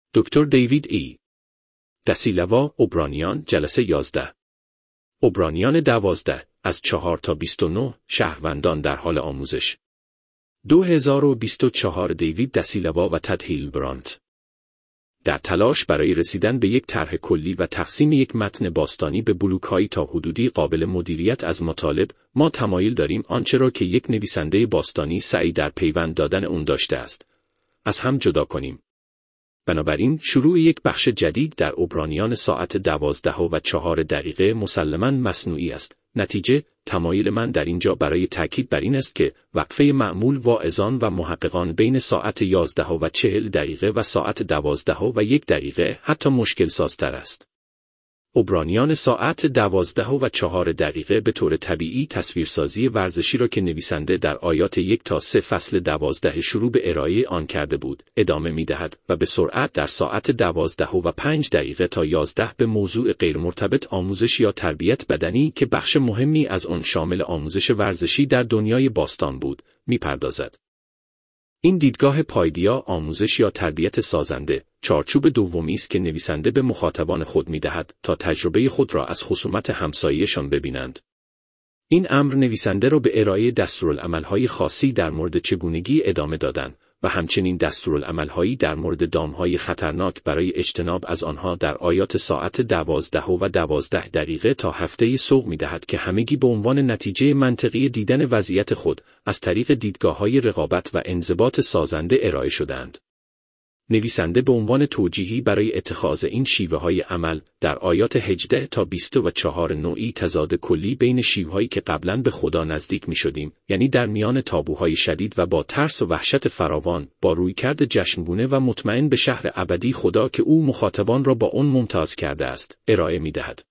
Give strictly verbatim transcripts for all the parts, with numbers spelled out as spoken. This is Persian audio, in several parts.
دکتر دیوید ای. دسیلوا، عبرانیان، جلسه یازده. عبرانیان دوازده، از چهار تا بیست و نه، شهروندان در حال آموزش. دو هزار و بیست و چهار دیوید دسیلوا و تد هیلبرانت. در تلاش برای رسیدن به یک طرح کلی و تقسیم یک متن باستانی به بلوک‌هایی تا حدودی قابل مدیریت از مطالب، ما تمایل داریم آنچه را که یک نویسنده باستانی سعی در پیوند دادن اون داشته است، از هم جدا کنیم. بنابراین شروع یک بخش جدید در عبرانیان ساعت دوازده و چهار دقیقه مسلماً مصنوعی است. نتیجه، تمایل من در اینجا برای تاکید بر این است که وقفه معمول واعظان و محققان بین ساعت یازده و چهل دقیقه و ساعت دوازده و یک دقیقه حتی مشکل سازتر است. عبرانیان ساعت دوازده و چهار دقیقه به طور طبیعی تصویرسازی ورزشی را که نویسنده در آیات یک تا سه فصل دوازده شروع به ارائه آن کرده بود، ادامه می دهد و به سرعت در ساعت دوازده و پنج دقیقه تا یازده به موضوع غیرمرتبط آموزش یا تربیت بدنی که بخش مهمی از آن شامل آموزش ورزشی در دنیای باستان بود، می پردازد. این دیدگاه پایدیا آموزش یا تربیت سازنده، چارچوب دومی است که نویسنده به مخاطبان خود می‌دهد تا تجربه خود را از خصومت همسایه‌شان ببینند. این امر نویسنده را به ارائه دستورالعمل‌های خاصی در مورد چگونگی ادامه دادن و همچنین دستورالعمل‌هایی در مورد دام‌های خطرناک برای اجتناب از آنها در آیات ساعت دوازده و دوازده دقیقه تا هفته سوق می‌دهد که همگی به عنوان نتیجه منطقی دیدن وضعیت خود از طریق دیدگاه‌های رقابت و انضباط سازنده ارائه شدند. نویسنده به عنوان توجیهی برای اتخاذ این شیوه‌های عمل در آیات هجده تا بیست و چهار نوعی تضاد کلی بین شیوه‌هایی که قبلاً به خدا نزدیک می‌شدیم، یعنی در میان تابوهای شدید و با ترس و وحشت فراوان، با رویکرد جشنگونه و مطمئن به شهر ابدی خدا که او مخاطبان را با آن ممتاز کرده است، ارائه می‌دهد.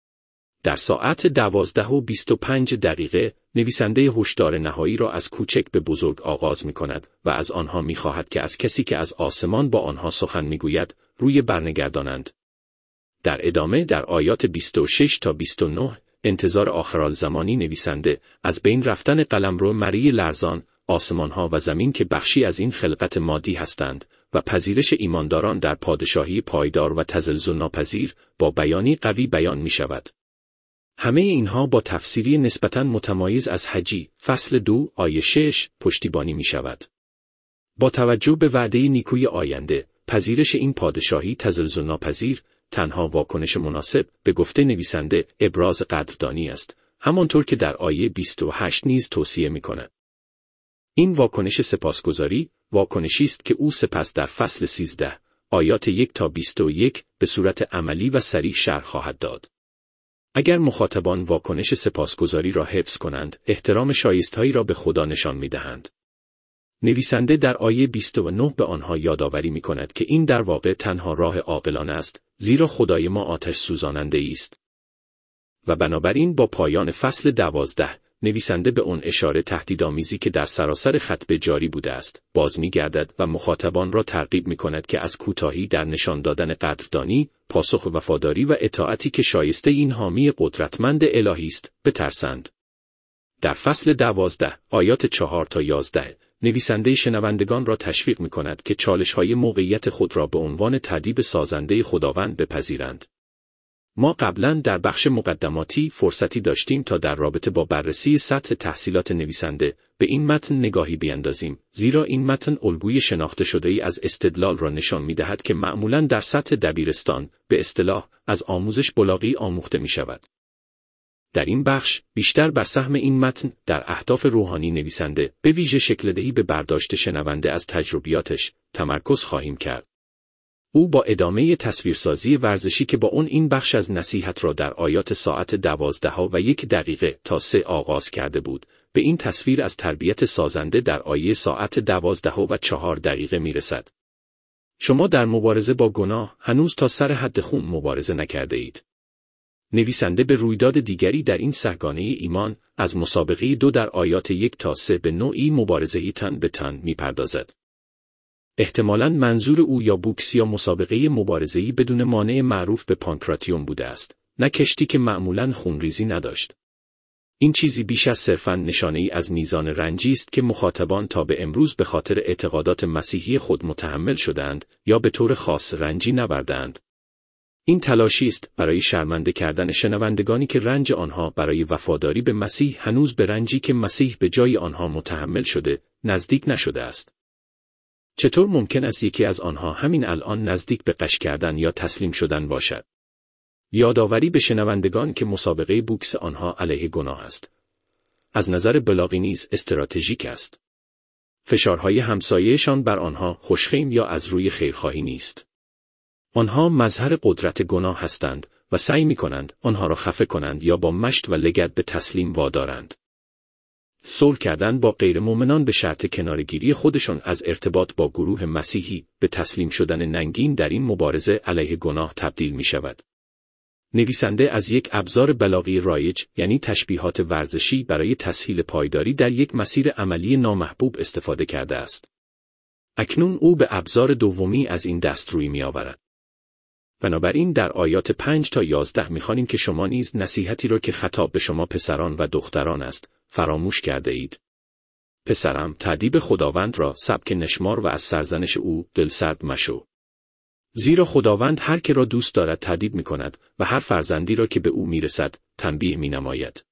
در ساعت دوازده و بیست و پنج دقیقه، نویسنده هشدار نهایی را از کوچک به بزرگ آغاز می کند و از آنها می خواهد که از کسی که از آسمان با آنها سخن می گوید، روی برنگردانند. در ادامه در آیات بیست و شش تا بیست و نه، انتظار آخرالزمانی نویسنده، از بین رفتن قلمرو مری لرزان، آسمانها و زمین که بخشی از این خلقت مادی هستند، و پذیرش ایمانداران در پادشاهی پایدار و تزلزل ناپذیر، با بیانی قوی بیان می شود. همه اینها با تفسیری نسبتاً متمایز از حجی، فصل دو، آیه شش، پشتیبانی می شود. با توجه به وعده نیکوی آینده، پذیرش این پادشاهی تزلزل ناپذیر، تنها واکنش مناسب، به گفته نویسنده، ابراز قدردانی است، همانطور که در آیه بیست و هشت نیز توصیه می کند. این واکنش سپاسگزاری، واکنشی است که او سپس در فصل سیزده، آیات یک تا بیست و یک، به صورت عملی و سریع شرح خواهد داد. اگر مخاطبان واکنش سپاسگزاری را حفظ کنند، احترام شایستهایی را به خدا نشان می‌دهند. نویسنده در آیه بیست و نه به آنها یادآوری می‌کند که این در واقع تنها راه عاقلانه است، زیرا خدای ما آتش سوزاننده است. و بنابراین با پایان فصل دوازده، نویسنده به آن اشاره تهدیدآمیزی که در سراسر خطبه جاری بوده است، باز می‌گردد و مخاطبان را ترغیب می‌کند که از کوتاهی در نشان دادن قدردانی، پاسخ وفاداری و اطاعتی که شایسته این حامی قدرتمند الهی است، بترسند. در فصل دوازده، آیات چهار تا یازده، نویسنده شنوندگان را تشویق می‌کند که چالش‌های موقعیت خود را به عنوان تأدیب سازنده خداوند بپذیرند. ما قبلاً در بخش مقدماتی فرصتی داشتیم تا در رابطه با بررسی سطح تحصیلات نویسنده به این متن نگاهی بیندازیم، زیرا این متن الگوی شناخته شده‌ای از استدلال را نشان می‌دهد که معمولاً در سطح دبیرستان به اصطلاح از آموزش بلاغی آموخته می‌شود. در این بخش بیشتر بر سهم این متن در اهداف روحانی نویسنده، به ویژه شکل‌دهی به برداشت شنونده از تجربیاتش، تمرکز خواهیم کرد. او با ادامه تصویرسازی ورزشی که با اون این بخش از نصیحت را در آیات ساعت دوازده و یک دقیقه تا سه آغاز کرده بود، به این تصویر از تربیت سازنده در آیه ساعت دوازده و چهار دقیقه می رسد. شما در مبارزه با گناه هنوز تا سر حد خون مبارزه نکرده اید. نویسنده به رویداد دیگری در این سهگانه ایمان، از مسابقه دو در آیات یک تا سه به نوعی مبارزه‌ای تن به تن می پردازد. احتمالاً منظور او یا بوکس یا مسابقه مبارزه‌ای بدون مانع معروف به پانکراتیوم بوده است، نه کشتی که معمولاً خونریزی نداشت. این چیزی بیش از صرفاً نشانه‌ای از میزان رنجی است که مخاطبان تا به امروز به خاطر اعتقادات مسیحی خود متحمل شدند یا به طور خاص رنجی نبردند. این تلاشی است برای شرمنده کردن شنوندگانی که رنج آنها برای وفاداری به مسیح هنوز به رنجی که مسیح به جای آنها متحمل شده، نزدیک نشده است. چطور ممکن است یکی از آنها همین الان نزدیک به غش کردن یا تسلیم شدن باشد؟ یادآوری به شنوندگان که مسابقه بوکس آنها علیه گناه است. از نظر بلاغی نیز استراتژیک است. فشارهای همسایه‌شان بر آنها خوشخیم یا از روی خیرخواهی نیست. آنها مظهر قدرت گناه هستند و سعی می‌کنند آنها را خفه کنند یا با مشت و لگد به تسلیم وادارند. صلح کردن با غیرمؤمنان به شرط کناره‌گیری خودشان از ارتباط با گروه مسیحی به تسلیم شدن ننگین در این مبارزه علیه گناه تبدیل می‌شود. نویسنده از یک ابزار بلاغی رایج، یعنی تشبیهات ورزشی برای تسهیل پایداری در یک مسیر عملی نامحبوب استفاده کرده است. اکنون او به ابزار دومی از این دست روی می‌آورد. بنابراین در آیات پنج تا یازده می‌خوانیم که شما نیز نصیحتی را که خطاب به شما پسران و دختران است، فراموش کرده اید. پسرم، تأدیب خداوند را سبک نشمار و از سرزنش او دلسرد مشو. زیرا خداوند هر که را دوست دارد تأدیب می‌کند و هر فرزندی را که به او می‌رسد تنبیه می‌نماید.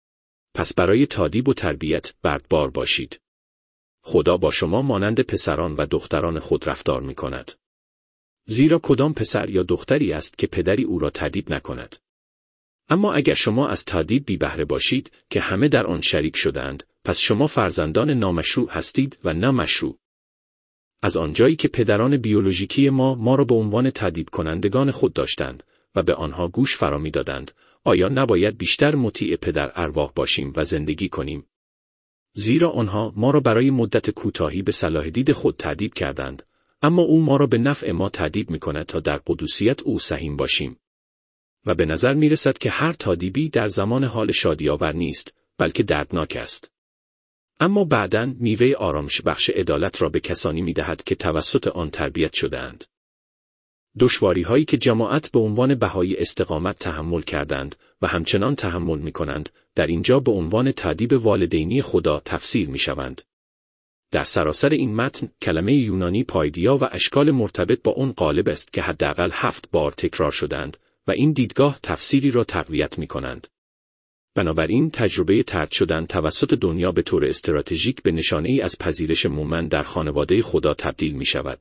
پس برای تأدیب و تربیت بردبار باشید. خدا با شما مانند پسران و دختران خود رفتار می‌کند. زیرا کدام پسر یا دختری است که پدری او را تأدیب نکند؟ اما اگر شما از تأدیب بی بهره باشید که همه در آن شریک شدند، پس شما فرزندان نامشروع هستید و نه مشروع. از آنجایی که پدران بیولوژیکی ما ما را به عنوان تأدیب کنندگان خود داشتند و به آنها گوش فرا می‌دادند، آیا نباید بیشتر مطیع پدر ارواح باشیم و زندگی کنیم؟ زیرا آنها ما را برای مدت کوتاهی به صلاح دید خود تأدیب کردند، اما او ما را به نفع ما تأدیب می‌کند تا در قدوسیت او سهیم باشیم. و به نظر می‌رسد که هر تأدیبی در زمان حال شادی‌آور نیست، بلکه دردناک است. اما بعداً میوه آرامش بخش عدالت را به کسانی می‌دهد که توسط آن تربیت شده‌اند. دشواری‌هایی که جماعت به عنوان بهای استقامت تحمل کردند و همچنان تحمل می‌کنند، در اینجا به عنوان تأدیب والدینی خدا تفسیر می‌شوند. در سراسر این متن کلمه یونانی پایدیا و اشکال مرتبط با اون قالب است که حداقل هفت بار تکرار شدند و این دیدگاه تفسیری را تقویت می‌کنند. بنابراین تجربه طرد شدن توسط دنیا به طور استراتژیک به نشانه‌ای از پذیرش مومن در خانواده خدا تبدیل می‌شود.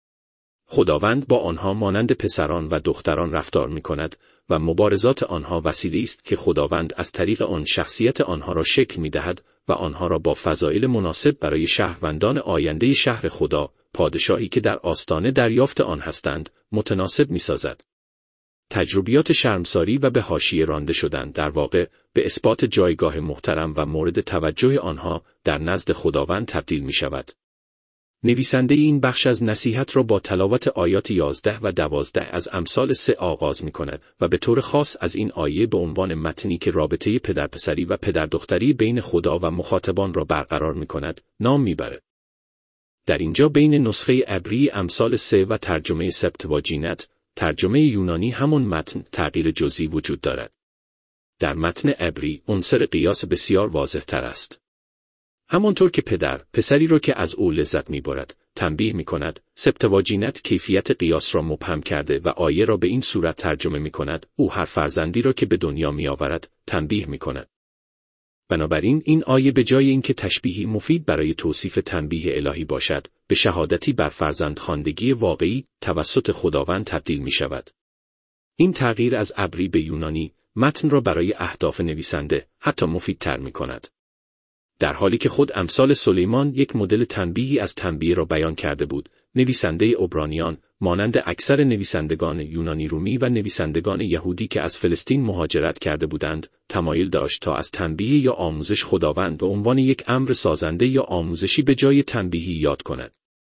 خداوند با آنها مانند پسران و دختران رفتار می‌کند و مبارزات آنها وسیله‌ای است که خداوند از طریق آن شخصیت آنها را شکل می‌دهد و آنها را با فضایل مناسب برای شهروندان آینده شهر خدا، پادشاهی که در آستانه دریافت آن هستند، متناسب می‌سازد. تجربیات شرمساری و به حاشیه رانده شدن در واقع به اثبات جایگاه محترم و مورد توجه آنها در نزد خداوند تبدیل می‌شود. نویسنده این بخش از نصیحت را با تلاوت آیات یازده و دوازده از امثال سه آغاز می‌کند و به طور خاص از این آیه به عنوان متنی که رابطه پدرپسری و پدردختری بین خدا و مخاطبان را برقرار می‌کند، نام می‌برد. در اینجا بین نسخه عبری امثال سه و ترجمه سبتواجینت، ترجمه یونانی همون متن، تغییر جزئی وجود دارد. در متن عبری عنصر قیاس بسیار واضح‌تر است. همانطور که پدر پسری را که از او لذت می‌برد تنبیه می‌کند، سبتواجینت کیفیت قیاس را مبهم کرده و آیه را به این صورت ترجمه می‌کند، او هر فرزندی را که به دنیا می‌آورد تنبیه می‌کند. بنابراین این آیه به جای اینکه تشبیهی مفید برای توصیف تنبیه الهی باشد، به شهادتی بر فرزندخواندگی واقعی توسط خداوند تبدیل می‌شود. این تغییر از عبری به یونانی متن را برای اهداف نویسنده حتی مفیدتر می‌کند. در حالی که خود امثال سلیمان یک مدل تنبیهی از تنبیه را بیان کرده بود، نویسنده عبرانیان، مانند اکثر نویسندگان یونانی رومی و نویسندگان یهودی که از فلسطین مهاجرت کرده بودند، تمایل داشت تا از تنبیه یا آموزش خداوند به عنوان یک امر سازنده یا آموزشی به جای تنبیهی یاد کند.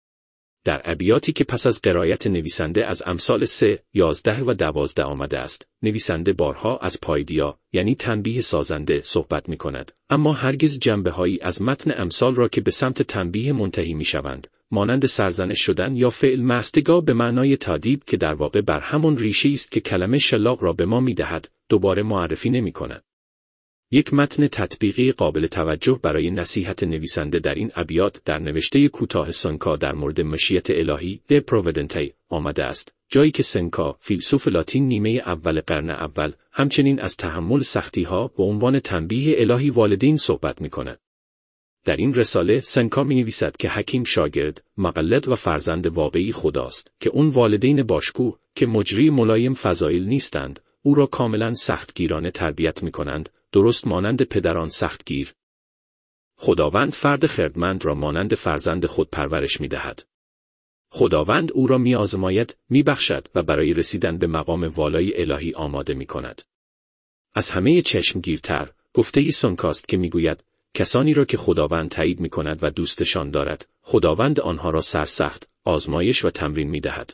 در ابیاتی که پس از قرائت نویسنده از امثال سه، یازده و دوازده آمده است، نویسنده بارها از پایدیا، یعنی تنبیه سازنده، صحبت می کند، اما هرگز جنبه‌هایی از متن امثال را که به سمت تنبیه منتهی می شوند، مانند سرزنش شدن یا فعل مستگاه به معنای تادیب که در واقع بر همان ریشه است که کلمه شلاق را به ما می دهد، دوباره معرفی نمی کند. یک متن تطبیقی قابل توجه برای نصیحت نویسنده در این ابیات در نوشته کوتاه سنکا در مورد مشیت الهی د پروودنتی آمده است، جایی که سنکا، فیلسوف لاتین نیمه اول قرن اول، همچنین از تحمل سختی‌ها به عنوان تنبیه الهی والدین صحبت می‌کند. در این رساله سنکا می‌نویسد که حکیم شاگرد، مقلد و فرزند واقعی خداست که اون والدین باشکوه که مجری ملایم فضایل نیستند، او را کاملاً سختگیرانه تربیت می‌کنند، درست مانند پدران سختگیر. خداوند فرد خردمند را مانند فرزند خود پرورش می‌دهد. خداوند او را می‌آزماید، می‌بخشد و برای رسیدن به مقام والای الهی آماده می‌کند. از همه چشمگیرتر، گفته سنکاست که می‌گوید کسانی را که خداوند تایید می‌کند و دوستشان دارد، خداوند آنها را سرسخت، آزمایش و تمرین می‌دهد.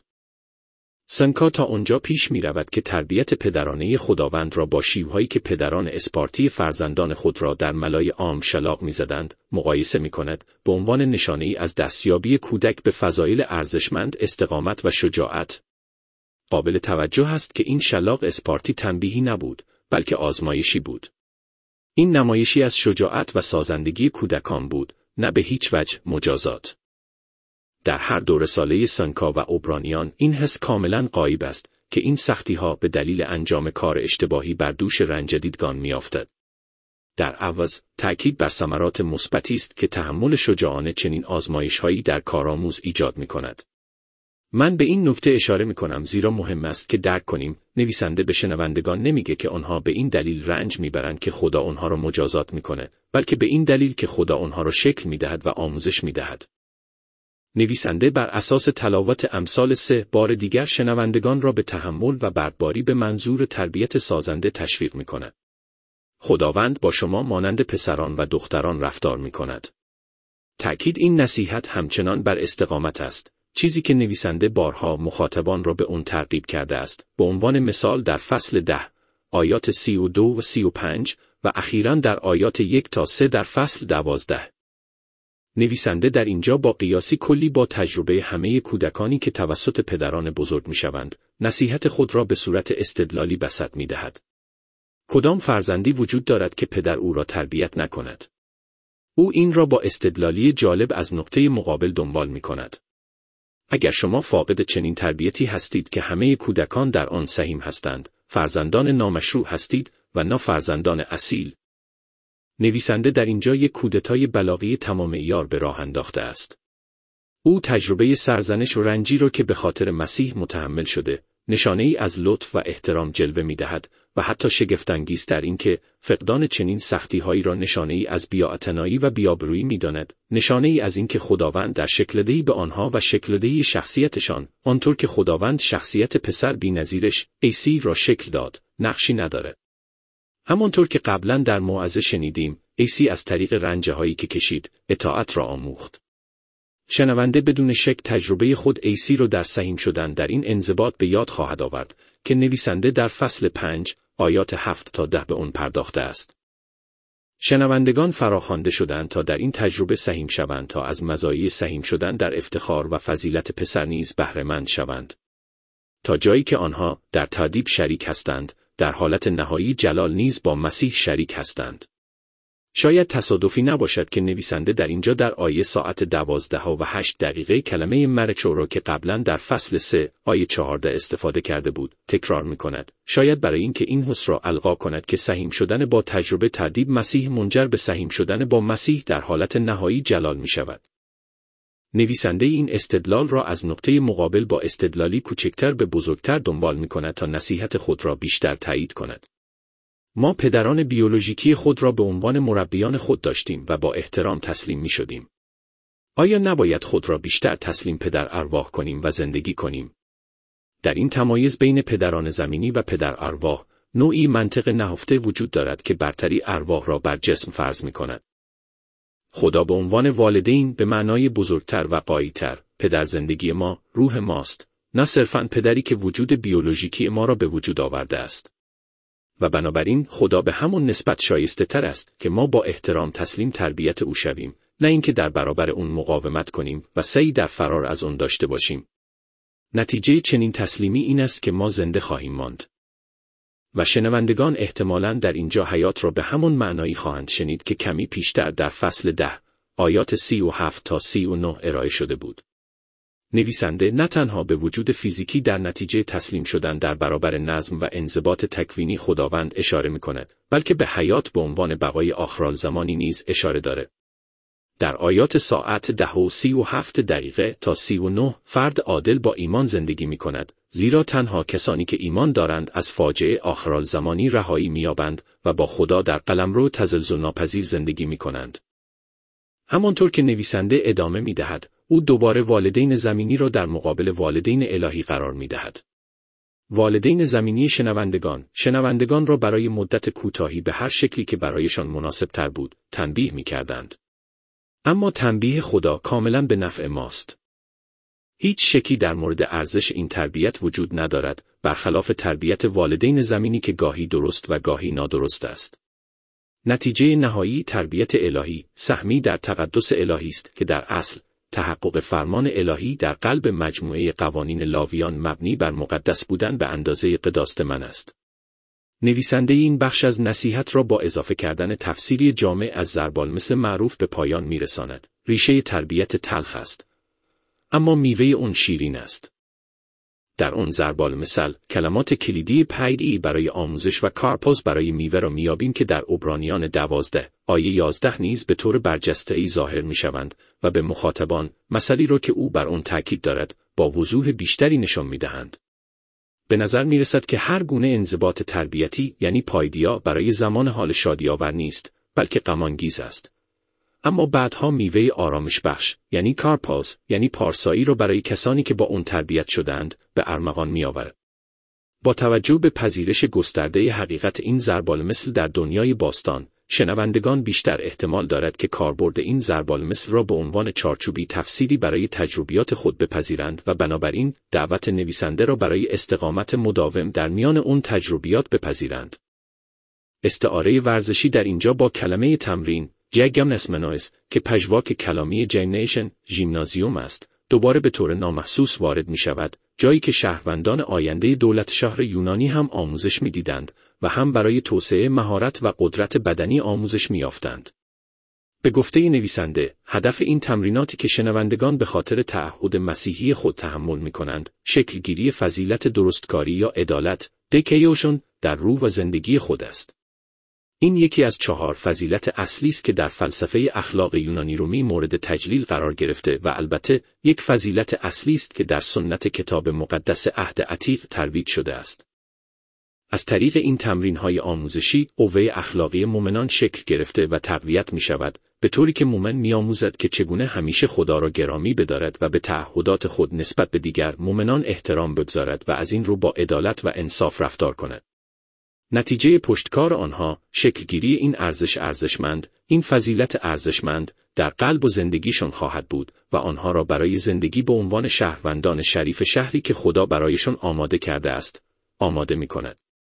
سنکا تا آنجا پیش می‌رود که تربیت پدرانه خداوند را با شیوهایی که پدران اسپارتی فرزندان خود را در ملای عام شلاق می‌زدند، مقایسه می‌کند، به عنوان نشانه‌ای از دستیابی کودک به فضایل ارزشمند، استقامت و شجاعت. قابل توجه است که این شلاق اسپارتی تنبیهی نبود، بلکه آزمایشی بود. این نمایشی از شجاعت و سازندگی کودکان بود، نه به هیچ وجه مجازات. در هر دو رساله سنکا و عبرانیان این حس کاملاً غایب است که این سختی‌ها به دلیل انجام کار اشتباهی بر دوش رنج دیدگان می‌افتد. در عوض تأکید بر ثمرات مثبتی است که تحمل شجاعانه چنین آزمایش‌هایی در کارآموز ایجاد می‌کند. من به این نکته اشاره می‌کنم زیرا مهم است که درک کنیم نویسنده به شنوندگان نمیگه که آنها به این دلیل رنج میبرند که خدا آنها را مجازات میکنه، بلکه به این دلیل که خدا آنها را شکل میدهد و آموزش میدهد. نویسنده بر اساس تلاوت امثال سه بار دیگر شنوندگان را به تحمل و بردباری به منظور تربیت سازنده تشویق میکند. خداوند با شما مانند پسران و دختران رفتار میکند. تأکید این نصیحت همچنان بر استقامت است، چیزی که نویسنده بارها مخاطبان را به اون ترغیب کرده است. به عنوان مثال در فصل ده، آیات سی و دو و سی و پنج و اخیراً در آیات یک تا سه در فصل دوازده. نویسنده در اینجا با قیاسی کلی با تجربه همه کودکانی که توسط پدران بزرگ میشوند، نصیحت خود را به صورت استدلالی بسط میدهد. کدام فرزندی وجود دارد که پدر او را تربیت نکند؟ او این را با استدلالی جالب از نقطه مقابل دنبال میکند. اگر شما فاقد چنین تربیتی هستید که همه کودکان در آن سهیم هستند، فرزندان نامشروع هستید و نه فرزندان اصیل. نویسنده در اینجا یک کودتای بلاغی تمام عیار به راه انداخته است. او تجربه سرزنش و رنجی را که به خاطر مسیح متحمل شده، نشانه ای از لطف و احترام جلوه می دهد و حتی شگفت‌انگیز در این که فقدان چنین سختی‌هایی را نشانه ای از بی‌اعتنایی و بی‌آبرویی می داند، نشانه ای از این که خداوند در شکل‌دهی به آنها و شکل‌دهی شخصیتشان، آنطور که خداوند شخصیت پسر بی‌نظیرش، عیسی را شکل داد، نقشی ندارد. همانطور که قبلا در موعظه شنیدیم، عیسی از طریق رنج‌هایی که کشید، اطاعت را آموخت. شنونده بدون شک تجربه خود عیسی را در سهیم شدن در این انضباط به یاد خواهد آورد که نویسنده در فصل پنج، آیات هفت تا ده به آن پرداخته است. شنوندگان فراخوانده شدند تا در این تجربه سهیم شوند تا از مزایای سهیم شدن در افتخار و فضیلت پسر نیز بهره مند شوند. تا جایی که آنها در تادیب شریک هستند، در حالت نهایی جلال نیز با مسیح شریک هستند. شاید تصادفی نباشد که نویسنده در اینجا در آیه ساعت دوازده و هشت دقیقه کلمه مرچو را که قبلا در فصل سه آیه چهارده استفاده کرده بود تکرار می کند. شاید برای اینکه این حس را القا کند که سهیم شدن با تجربه تادیب مسیح منجر به سهیم شدن با مسیح در حالت نهایی جلال می شود. نویسنده این استدلال را از نقطه مقابل با استدلالی کوچکتر به بزرگتر دنبال می کند تا نصیحت خود را بیشتر تایید کند. ما پدران بیولوژیکی خود را به عنوان مربیان خود داشتیم و با احترام تسلیم می شدیم. آیا نباید خود را بیشتر تسلیم پدر ارواح کنیم و زندگی کنیم؟ در این تمایز بین پدران زمینی و پدر ارواح، نوعی منطق نهفته وجود دارد که برتری ارواح را بر جسم فرض می کند. خدا به عنوان والدین به معنای بزرگتر و قایی‌تر، پدر زندگی ما، روح ماست، نه صرفاً پدری که وجود بیولوژیکی ما را به وجود آورده است. و بنابراین خدا به همون نسبت شایسته تر است که ما با احترام تسلیم تربیت او شویم، نه اینکه در برابر اون مقاومت کنیم و سعی در فرار از اون داشته باشیم. نتیجه چنین تسلیمی این است که ما زنده خواهیم ماند. و شنوندگان احتمالاً در اینجا حیات را به همون معنایی خواهند شنید که کمی پیشتر در فصل ده آیات سی و هفت تا سی و نه ارائه شده بود. نویسنده نه تنها به وجود فیزیکی در نتیجه تسلیم شدن در برابر نظم و انضباط تکوینی خداوند اشاره می‌کند، بلکه به حیات به عنوان بقای آخرالزمانی نیز اشاره داره. در آیات ساعت ده و سی و هفت دقیقه تا سی و نه فرد عادل با ایمان زندگی می‌کند، زیرا تنها کسانی که ایمان دارند از فاجعه آخرالزمانی رهایی می‌یابند و با خدا در قلمرو تزلزل ناپذیر زندگی می‌کنند. همانطور که نویسنده ادامه می‌دهد، او دوباره والدین زمینی را در مقابل والدین الهی قرار می‌دهد. والدین زمینی شنوندگان، شنوندگان را برای مدت کوتاهی به هر شکلی که برایشان مناسب‌تر بود، تنبیه می‌کردند. اما تنبیه خدا کاملاً به نفع ماست. هیچ شکی در مورد ارزش این تربیت وجود ندارد، برخلاف تربیت والدین زمینی که گاهی درست و گاهی نادرست است. نتیجه نهایی تربیت الهی، سهمی در تقدس الهی است که در اصل، تحقق فرمان الهی در قلب مجموعه قوانین لاویان مبنی بر مقدس بودن به اندازه قداست من است. نویسنده این بخش از نصیحت را با اضافه کردن تفسیری جامع از ضربالمثل معروف به پایان میرساند. ریشه تربیت تلخ است، اما میوه اون شیرین است. در اون ضربالمثل، کلمات کلیدی پیری برای آموزش و کارپوز برای میوه را میابیم که در عبرانیان دوازده، آیه یازده نیز به طور برجسته‌ای ظاهر میشوند و به مخاطبان، مسئله را که او بر اون تاکید دارد، با وضوح بیشتری نشان میدهند. به نظر میرسد که هر گونه انضباط تربیتی، یعنی پایدیا، برای زمان حال شادی‌آور نیست، بلکه غم‌انگیز است. اما بعدها میوه آرامش بخش، یعنی کارپاز، یعنی پارسایی را برای کسانی که با اون تربیت شدند، به ارمغان میآورد. با توجه به پذیرش گسترده حقیقت این ضربالمثل در دنیای باستان، شنوندگان بیشتر احتمال دارد که کاربرد این ضربالمثل را به عنوان چارچوبی تفسیری برای تجربیات خود بپذیرند و بنابراین دعوت نویسنده را برای استقامت مداوم در میان اون تجربیات بپذیرند. استعاره ورزشی در اینجا با کلمه تمرین، جیمناسمنویس، که پژواک کلامی جیمنیشن، ژیمنازیوم است، دوباره به طور نامحسوس وارد می شود، جایی که شهروندان آینده دولت شهر یونانی هم آموزش می دیدند و هم برای توسعه مهارت و قدرت بدنی آموزش می یافتند. به گفته نویسنده، هدف این تمریناتی که شنوندگان به خاطر تعهد مسیحی خود تحمل می کنند، شکلگیری فضیلت درستکاری یا عدالت، دکیوشن، در روح و زندگی خود است. این یکی از چهار فضیلت اصلی است که در فلسفه اخلاق یونانی رومی مورد تجلیل قرار گرفته و البته یک فضیلت اصلی است که در سنت کتاب مقدس عهد عتیق ترویج شده است. از طریق این تمرین‌های آموزشی، قوه اخلاقی مؤمنان شکل گرفته و تقویت می‌شود، به طوری که مؤمن می‌آموزد که چگونه همیشه خدا را گرامی بدارد و به تعهدات خود نسبت به دیگر مؤمنان احترام بگذارد و از این رو با عدالت و انصاف رفتار کند. نتیجه پشتکار آنها، شکلگیری این ارزش ارزشمند، این فضیلت ارزشمند، در قلب و زندگیشان خواهد بود و آنها را برای زندگی به عنوان شهروندان شریف شهری که خدا برایشان آماده کرده است، آماده می‌کند.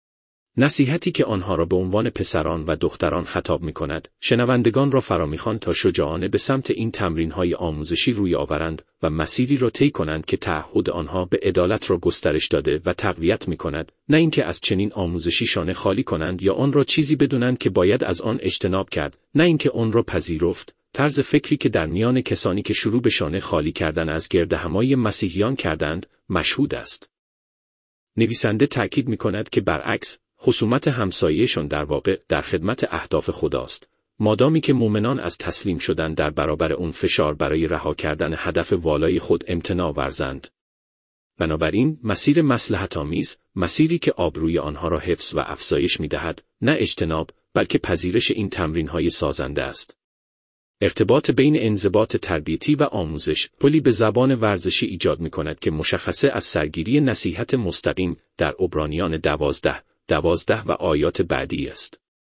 نصیحتی که آنها را به عنوان پسران و دختران خطاب می‌کند، شنوندگان را فرامی‌خواند تا شجاعانه به سمت این تمرین‌های آموزشی روی آورند و مسیری را طی کنند که تعهد آنها به عدالت را گسترش داده و تقویت می‌کند، نه اینکه از چنین آموزشی شانه خالی کنند یا آن را چیزی بدونند که باید از آن اجتناب کرد، نه اینکه آن را پذیرفت. طرز فکری که در میان کسانی که شروع به شانه خالی کردن از گردهمایی مسیحیان کردند، مشهود است. نویسنده تأکید می‌کند که برعکس، خصومت همسایه‌شان در واقع در خدمت اهداف خداست، مادامی که مؤمنان از تسلیم شدن در برابر اون فشار برای رها کردن هدف والای خود امتناع ورزند. بنابراین مسیر مصلحت‌آمیز، مسیری که آبروی آنها را حفظ و افزایش می‌دهد، نه اجتناب، بلکه پذیرش این تمرین‌های سازنده است. ارتباط بین انضباط تربیتی و آموزش، پلی به زبان ورزشی ایجاد می‌کند که مشخصه از سرگیری نصیحت مستقیم در عبرانیان دوازده دوازده و آیات بعدی است.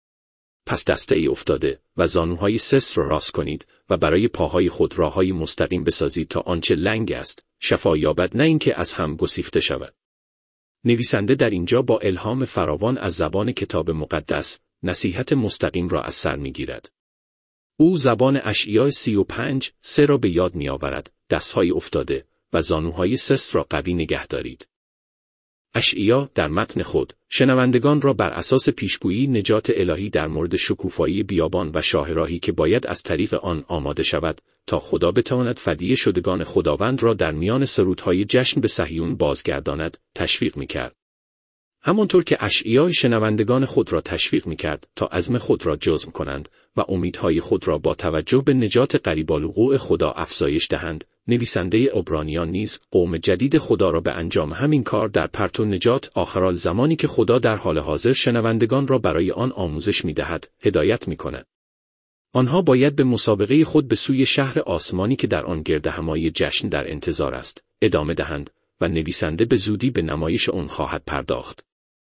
پس دسته ای افتاده و زانوهای سست را راست کنید و برای پاهای خود راههای مستقیم بسازید تا آنچه لنگ است، شفا یابد، نه اینکه از هم گسیخته شود. نویسنده در اینجا با الهام فراوان از زبان کتاب مقدس، نصیحت مستقیم را از سر می‌گیرد. او زبان اشعیا سی و پنج سه را به یاد می‌آورد، دستهای افتاده و زانوهای سست را قوی نگه دارید. اشعیا در متن خود شنوندگان را بر اساس پیشگویی نجات الهی در مورد شکوفایی بیابان و شاهراهی که باید از طریق آن آماده شود تا خدا بتواند فدیه شدگان خداوند را در میان سرودهای جشن به صهیون بازگرداند تشویق می‌کرد. همانطور که اشعیا شنوندگان خود را تشویق می‌کرد تا عزم خود را جزم کنند و امیدهای خود را با توجه به نجات قریب‌الوقوع خدا افزایش دهند، نویسنده عبرانیان نیز قوم جدید خدا را به انجام همین کار در پرتو نجات آخرالزمانی که خدا در حال حاضر شنوندگان را برای آن آموزش می‌دهد، هدایت می‌کند. آنها باید به مسابقه خود به سوی شهر آسمانی که در آن گردهمایی جشن در انتظار است، ادامه دهند و نویسنده به زودی به نمایش آن خواهد پرداخت.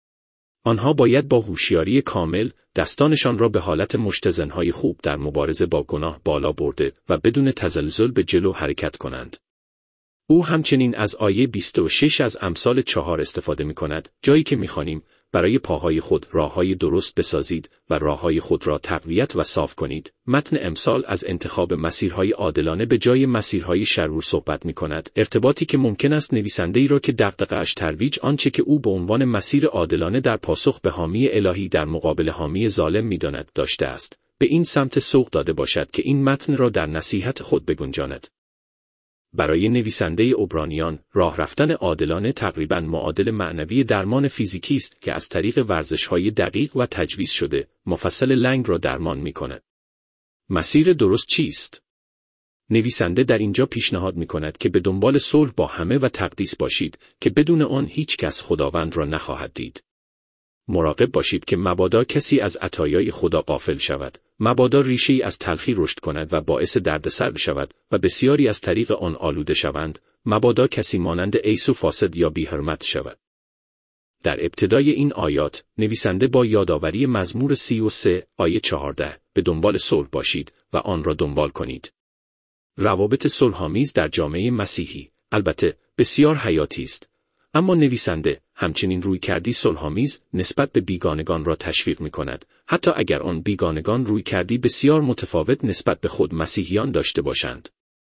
آنها باید با هوشیاری کامل دستانشان را به حالت مشتزن‌های خوب در مبارزه با گناه بالا برده و بدون تزلزل به جلو حرکت کنند. او همچنین از آیه بیست و شش از امثال چهار استفاده می‌کند، جایی که می‌خوانیم برای پاهای خود راههای درست بسازید و راههای خود را تقویت و صاف کنید. متن امثال از انتخاب مسیرهای عادلانه به جای مسیرهای شرور صحبت می‌کند، ارتباطی که ممکن است نویسنده‌ای را که دغدغه‌اش ترویج آنچه که او به عنوان مسیر عادلانه در پاسخ به حامی الهی در مقابل حامی ظالم می‌داند داشته است، به این سمت سوق داده باشد که این متن را در نصیحت خود بگنجاند. برای نویسنده عبرانیان، راه رفتن عادلانه تقریباً معادل معنوی درمان فیزیکی است که از طریق ورزش‌های دقیق و تجویز شده، مفصل لنگ را درمان می‌کند. مسیر درست چیست؟ نویسنده در اینجا پیشنهاد می‌کند که به دنبال صلح با همه و تقدیس باشید که بدون آن هیچ کس خداوند را نخواهد دید. مراقب باشید که مبادا کسی از عطایای خدا غافل شود، مبادا ریشه‌ای از تلخی رشد کند و باعث دردسر شود و بسیاری از طریق آن آلوده شوند، مبادا کسی مانند عیسو فاسد یا بی‌حرمت شود. در ابتدای این آیات، نویسنده با یادآوری مزمور سی و سه آیه چهارده به دنبال صلح باشید و آن را دنبال کنید. روابط صلح‌آمیز در جامعه مسیحی البته بسیار حیاتی است، اما نویسنده همچنین رویکردی صلح‌آمیز نسبت به بیگانگان را تشویق می‌کند، حتی اگر آن بیگانگان رویکردی بسیار متفاوت نسبت به خود مسیحیان داشته باشند.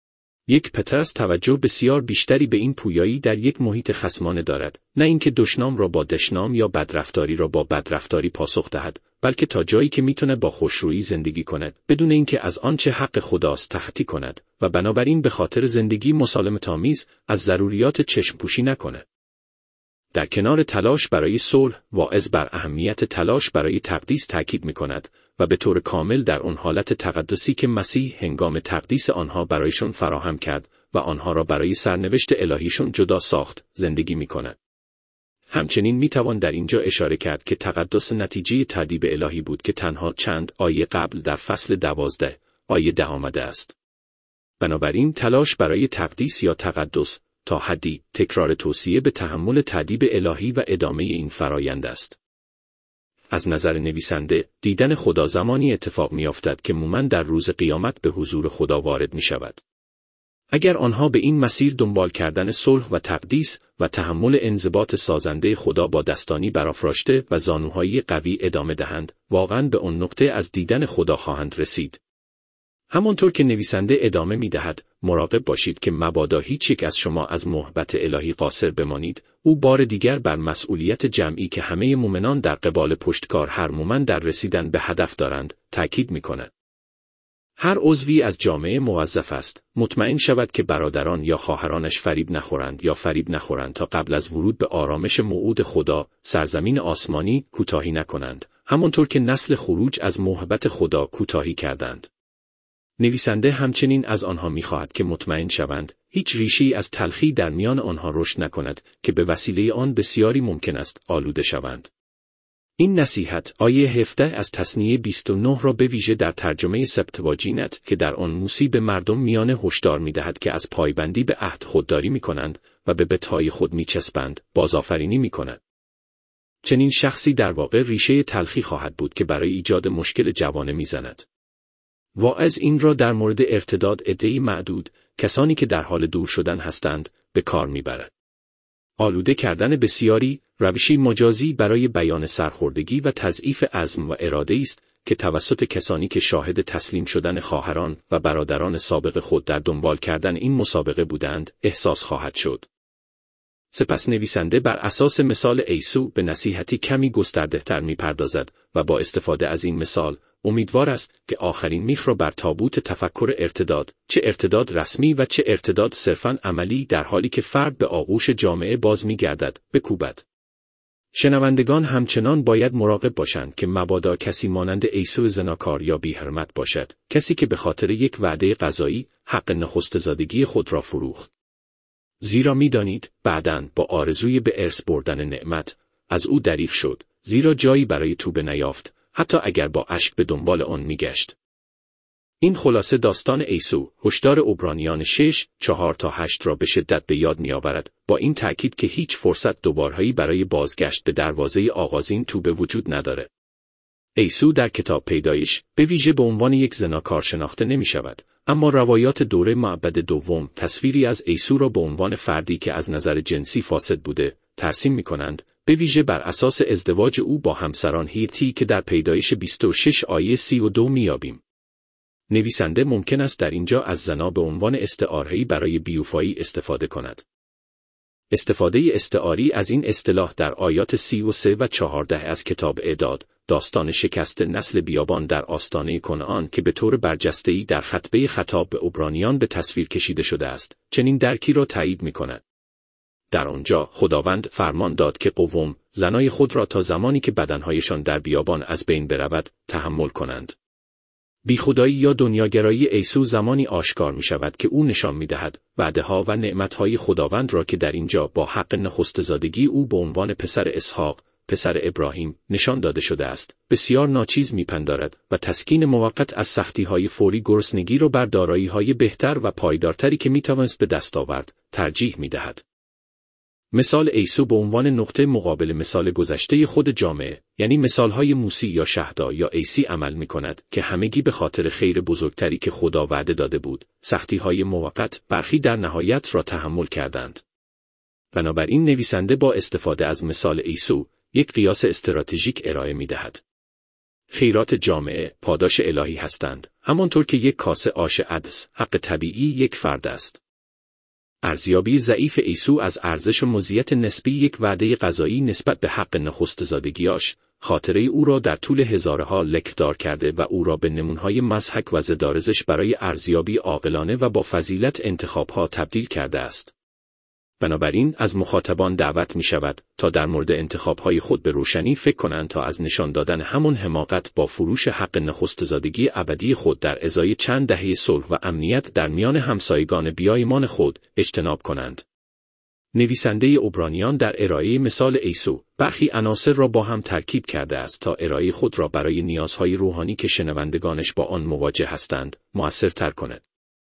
یک پترس توجه بسیار بیشتری به این پویایی در یک محیط خصمانه دارد، نه اینکه دشنام را با دشنام یا بدرفتاری را با بدرفتاری پاسخ دهد، بلکه تا جایی که میتونه با خوشرویی زندگی کند، بدون اینکه از آنچه حق خداست تخطی کند و بنابراین به خاطر زندگی مسالمت‌آمیز از ضروریات چشم پوشی نکند. در کنار تلاش برای صلح، واعظ بر اهمیت تلاش برای تقدیس تاکید می‌کند و به طور کامل در آن حالت تقدسی که مسیح هنگام تقدیس آنها برایشان فراهم کرد و آنها را برای سرنوشت الهیشون جدا ساخت، زندگی می‌کند. همچنین می‌توان در اینجا اشاره کرد که تقدس نتیجه تأدیب الهی بود که تنها چند آیه قبل در فصل دوازده آیه ده آمده است. بنابراین تلاش برای تقدیس یا تقدس تا حدی تکرار توصیه به تحمل تأدیب الهی و ادامه این فرایند است. از نظر نویسنده، دیدن خدا زمانی اتفاق می‌افتد که مومن در روز قیامت به حضور خدا وارد می‌شود. اگر آنها به این مسیر دنبال کردن صلح و تقدیس و تحمل انضباط سازنده خدا با دستانی برافراشته و زانوهای قوی ادامه دهند، واقعاً به آن نقطه از دیدن خدا خواهند رسید. همانطور که نویسنده ادامه می‌دهد، مراقب باشید که مبادا هیچ یک از شما از محبت الهی قاصر بمانید. او بار دیگر بر مسئولیت جمعی که همه مومنان در قبال پشتکار هر مومن در رسیدن به هدف دارند، تاکید می‌کند. هر عضوی از جامعه موظف است مطمئن شود که برادران یا خواهرانش فریب نخورند یا فریب نخورند تا قبل از ورود به آرامش موعود خدا، سرزمین آسمانی، کوتاهی نکنند، همانطور که نسل خروج از محبت خدا کوتاهی کردند. نویسنده همچنین از آنها می‌خواهد که مطمئن شوند هیچ ریشه‌ای از تلخی در میان آنها رشد نکند که به وسیله آن بسیاری ممکن است آلوده شوند. این نصیحت آیه هفده از تثنیه بیست و نه را به ویژه در ترجمه سبتواجینت که در آن موسی به مردم میانه هشدار می‌دهد که از پایبندی به عهد خودداری می‌کنند و به بت‌های خود می‌چسبند، بازآفرینی می‌کند. چنین شخصی در واقع ریشه تلخی خواهد بود که برای ایجاد مشکل جوانه می‌زند. واعظ این را در مورد ارتداد عده‌ای معدود، کسانی که در حال دور شدن هستند، به کار می‌برد. آلوده کردن بسیاری، روشی مجازی برای بیان سرخوردگی و تضعیف عزم و اراده است که توسط کسانی که شاهد تسلیم شدن خواهران و برادران سابق خود در دنبال کردن این مسابقه بودند، احساس خواهد شد. سپس نویسنده بر اساس مثال عیسی به نصیحتی کمی گسترده‌تر می‌پردازد و با استفاده از این مثال امیدوار است که آخرین میخ را بر تابوت تفکر ارتداد، چه ارتداد رسمی و چه ارتداد صرفاً عملی در حالی که فرد به آغوش جامعه باز می‌گردد، بکوبد. شنوندگان همچنان باید مراقب باشند که مبادا کسی مانند عیسی زناکار یا بی‌حرمت باشد، کسی که به خاطر یک وعده غذایی حق نخست‌زادگی خود را فروخت. زیرا می‌دانید بعداً با آرزوی به ارث بردن نعمت از او دریغ شد، زیرا جایی برای توبه نیافت، حتی اگر با اشک به دنبال آن می‌گشت. این خلاصه داستان عیسی، هشدار عبرانیان شش، چهار تا هشت را به شدت به یاد می‌آورد، با این تأکید که هیچ فرصت دوبارهایی برای بازگشت به دروازه آغازین توبه وجود نداره. عیسی در کتاب پیدایش به ویژه به عنوان یک زناکار شناخته نمی‌شود، اما روایات دوره معبد دوم تصویری از عیسی را به عنوان فردی که از نظر جنسی فاسد بوده ترسیم می‌کنند، به ویژه بر اساس ازدواج او با همسران هیتی که در پیدایش بیست و شش آیه سی و دو می‌یابیم. نویسنده ممکن است در اینجا از زنا به عنوان استعاره‌ای برای بیوفایی استفاده کند. استفاده استعاری از این اصطلاح در آیات سی و سه و چهارده از کتاب اعداد، داستان شکست نسل بیابان در آستانه کنعان که به طور برجسته‌ای در خطبه خطاب به عبرانیان به تصویر کشیده شده است، چنین درکی را تایید می‌کند. در آنجا خداوند فرمان داد که قوم زنای خود را تا زمانی که بدنهایشان در بیابان از بین برود تحمل کنند. بیخدایی یا دنیاگرایی عیسی زمانی آشکار می شود که او نشان می دهد وعده‌ها و نعمت‌های خداوند را که در اینجا با حق نخست‌زادگی او به عنوان پسر اسحاق، پسر ابراهیم نشان داده شده است، بسیار ناچیز می‌پندارد و تسکین موقت از سختی‌های فوری گرسنگی را بر دارایی‌های بهتر و پایدارتری که می‌توانست به دست آورد ترجیح می‌دهد. مثال عیسی به عنوان نقطه مقابل مثال گذشته خود جامعه، یعنی مثالهای موسی یا شهدا یا عیسی عمل می کند که همگی به خاطر خیر بزرگتری که خدا وعده داده بود، سختی‌های موقت برخی در نهایت را تحمل کردند. بنابراین نویسنده با استفاده از مثال عیسی، یک قیاس استراتژیک ارائه می دهد. خیرات جامعه پاداش الهی هستند، همانطور که یک کاسه آش عدس حق طبیعی یک فرد است. ارزیابی ضعیف عیسی از ارزش و مزیت نسبی یک وعده غذایی نسبت به حق نخست‌زادگی‌اش، خاطره او را در طول هزارها لکه‌دار کرده و او را به نمونه‌های مضحک و ضدآرزش برای ارزیابی عاقلانه و با فضیلت انتخاب‌ها تبدیل کرده است. بنابراین از مخاطبان دعوت می شود تا در مورد انتخاب‌های خود به روشنی فکر کنند تا از نشان دادن همان حماقت با فروش حق نخست‌زادگی ابدی خود در ازای چند دهه صلح و امنیت در میان همسایگان بیایمان خود اجتناب کنند. نویسنده عبرانیان در ارائه مثال عیسی برخی عناصر را با هم ترکیب کرده است تا ارائه خود را برای نیازهای روحانی که شنوندگانش با آن مواجه هستند مؤثرتر کند.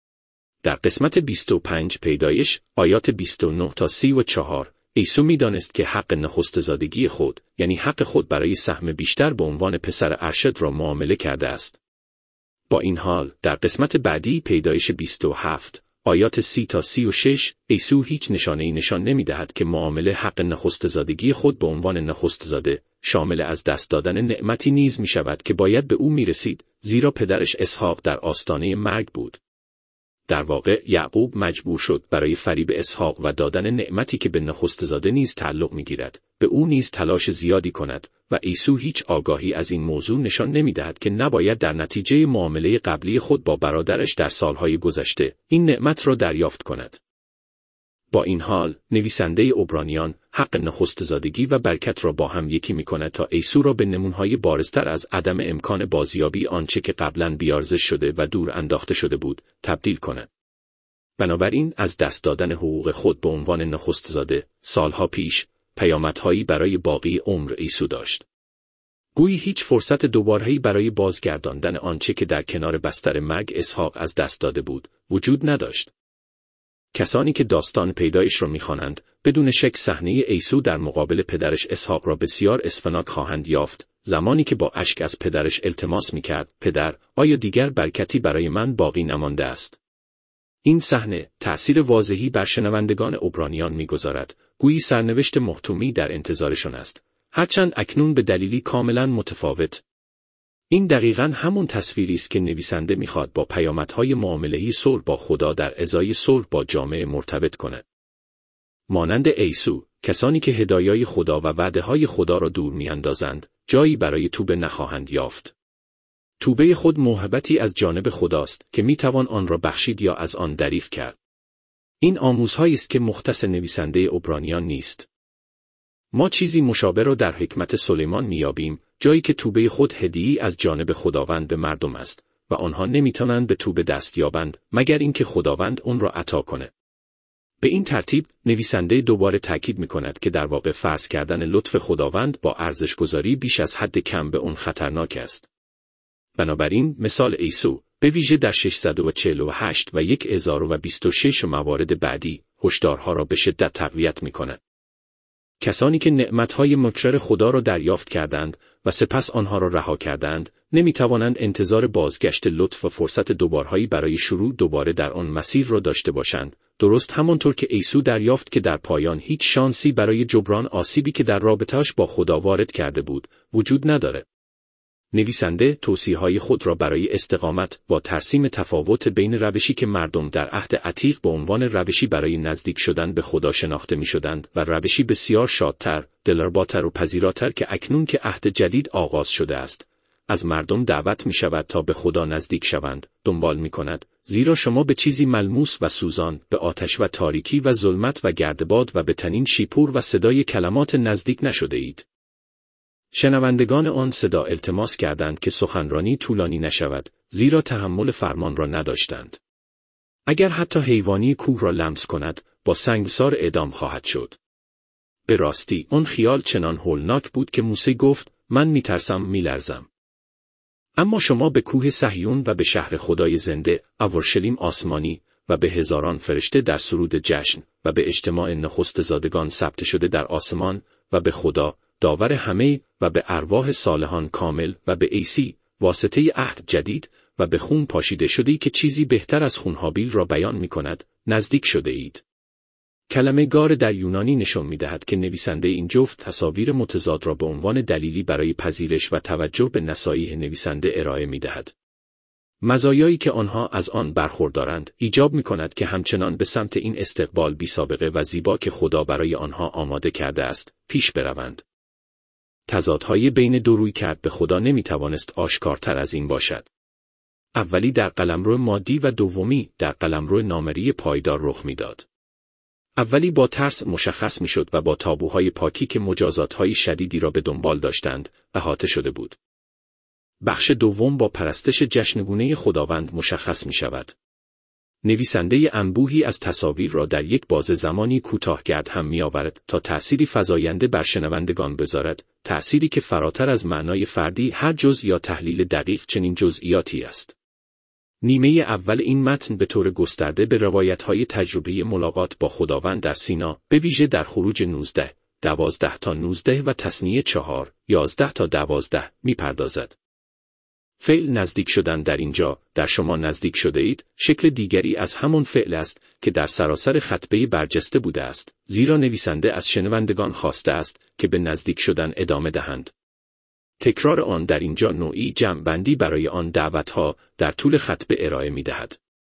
در قسمت بیست و پنج پیدایش، آیات بیست و نه تا سی و چهار، عیسی می‌دانست که حق نخست‌زادگی خود، یعنی حق خود برای سهم بیشتر به عنوان پسر ارشد را معامله کرده است. با این حال، در قسمت بعدی پیدایش بیست و هفت، آیات سی تا سی و شش، عیسی هیچ نشانه‌ای نشان نمی‌دهد که معامله حق نخست‌زادگی خود به عنوان نخست‌زاده، شامل از دست دادن نعمتی نیز می‌شود که باید به او می‌رسید، زیرا پدرش اسحاق در آستانه مرگ بود. در واقع یعقوب مجبور شد برای فریب اسحاق و دادن نعمتی که به نخست‌زاده نیز تعلق می‌گیرد، به او نیز تلاش زیادی کند و عیسی هیچ آگاهی از این موضوع نشان نمی‌دهد که نباید در نتیجه معامله قبلی خود با برادرش در سالهای گذشته این نعمت را دریافت کند. با این حال، نویسنده عبرانیان حق نخست‌زادگی و برکت را با هم یکی می‌کند تا عیسی را به نمونه‌های بارزتر از عدم امکان بازیابی آنچه که قبلاً بیارزش شده و دور انداخته شده بود، تبدیل کند. بنابراین از دست دادن حقوق خود به عنوان نخست‌زاده، سالها پیش، پیامدهایی برای باقی عمر عیسی داشت. گویی هیچ فرصت دوباره‌ای برای بازگرداندن آنچه که در کنار بستر مرگ اسحاق از دست داده بود، وجود نداشت. کسانی که داستان پیدایش را می‌خوانند، بدون شک صحنه عیسی در مقابل پدرش اسحاق را بسیار اسفناک خواهند یافت، زمانی که با اشک از پدرش التماس می‌کرد: پدر، آیا دیگر برکتی برای من باقی نمانده است؟ این صحنه تأثیر واضحی بر شنوندگان عبرانیان می‌گذارد، گویی سرنوشت محتومی در انتظارشان است، هرچند اکنون به دلیلی کاملاً متفاوت. این دقیقاً همون تصویری است که نویسنده می‌خواد با پیامدهای معامله‌ای صلح با خدا در ازای صلح با جامعه مرتبط کند. مانند عیسی، کسانی که هدایای خدا و وعده‌های خدا را دور می‌اندازند، جایی برای توبه نخواهند یافت. توبه خود موهبتی از جانب خداست که می‌توان آن را بخشید یا از آن دریغ کرد. این آموزهایی است که مختص نویسنده عبرانیان نیست. ما چیزی مشابه را در حکمت سلیمان می‌یابیم، جایی که توبه خود هدیه‌ای از جانب خداوند به مردم است و آنها نمی‌توانند به توبه دست یابند مگر اینکه خداوند آن را عطا کند. به این ترتیب نویسنده دوباره تاکید می‌کند که در واقع فرض کردن لطف خداوند با ارزش‌گذاری بیش از حد کم به آن خطرناک است. بنابراین مثال عیسی به ویژه در ششصد و چهل و هشت و هزار و بیست و شش موارد بعدی هشدارها را به شدت تقویت می‌کند. کسانی که نعمت‌های مکرر خدا را دریافت کردند و سپس آنها را رها کردند، نمی‌توانند انتظار بازگشت لطف و فرصت دوبارهایی برای شروع دوباره در آن مسیر را داشته باشند، درست همانطور که عیسی دریافت که در پایان هیچ شانسی برای جبران آسیبی که در رابطه‌اش با خدا وارد کرده بود، وجود ندارد. نویسنده توصیه‌های خود را برای استقامت با ترسیم تفاوت بین روشی که مردم در عهد عتیق به عنوان روشی برای نزدیک شدن به خدا شناخته می‌شدند و روشی بسیار شادتر، دلرباتر و پذیراتر که اکنون که عهد جدید آغاز شده است، از مردم دعوت می‌شود تا به خدا نزدیک شوند، دنبال می‌کند، زیرا شما به چیزی ملموس و سوزان، به آتش و تاریکی و ظلمت و گردباد و به تنین شیپور و صدای کلمات نزدیک نشده اید. شنوندگان آن صدا التماس کردند که سخنرانی طولانی نشود، زیرا تحمل فرمان را نداشتند. اگر حتی حیوانی کوه را لمس کند، با سنگسار اعدام خواهد شد. به راستی، آن خیال چنان هولناک بود که موسی گفت: من میترسم، میلرزم. اما شما به کوه صهیون و به شهر خدای زنده، اورشلیم آسمانی، و به هزاران فرشته در سرود جشن، و به اجتماع نخست زادگان ثبت شده در آسمان، و به خدا، داور همه، و به ارواح صالحان کامل، و به عیسی، واسطه عهد جدید، و به خون پاشیده شده‌ای که چیزی بهتر از خون هابیل را بیان می کند، نزدیک شده اید. کلمه گار در یونانی نشان می دهد که نویسنده این جفت تصاویر متضاد را به عنوان دلیلی برای پذیرش و توجه به نصایح نویسنده ارائه می دهد. مزایایی که آنها از آن برخوردارند، ایجاب می کند که همچنان به سمت این استقبال بی سابقه و زیبا که خدا برای آنها آماده کرده است، پیش بروند. تضادهای بین دو رویکرد به خدا نمی توانست آشکارتر از این باشد. اولی در قلمرو مادی و دومی در قلمرو نامری پایدار رخ میداد. اولی با ترس مشخص میشد و با تابوهای پاکی که مجازاتهای شدیدی را به دنبال داشتند، احاطه شده بود. بخش دوم با پرستش جشنگونه خداوند مشخص می شود. نویسنده انبوهی از تصاویر را در یک باز زمانی کوتاه‌گرد هم می آورد تا تأثیری فزاینده بر شنوندگان بذارد، تأثیری که فراتر از معنای فردی هر جزء یا تحلیل دقیق چنین جزئیاتی است. نیمه اول این متن به طور گسترده به روایت‌های تجربی ملاقات با خداوند در سینا، به ویژه در خروج نوزده، دوازده تا نوزده و تثنیه چهار، یازده تا دوازده می‌پردازد. فعل نزدیک شدن در اینجا، در شما نزدیک شده اید، شکل دیگری از همان فعل است که در سراسر خطبه برجسته بوده است، زیرا نویسنده از شنوندگان خواسته است که به نزدیک شدن ادامه دهند. تکرار آن در اینجا نوعی جمع‌بندی برای آن دعوتها در طول خطبه ارائه می دهد.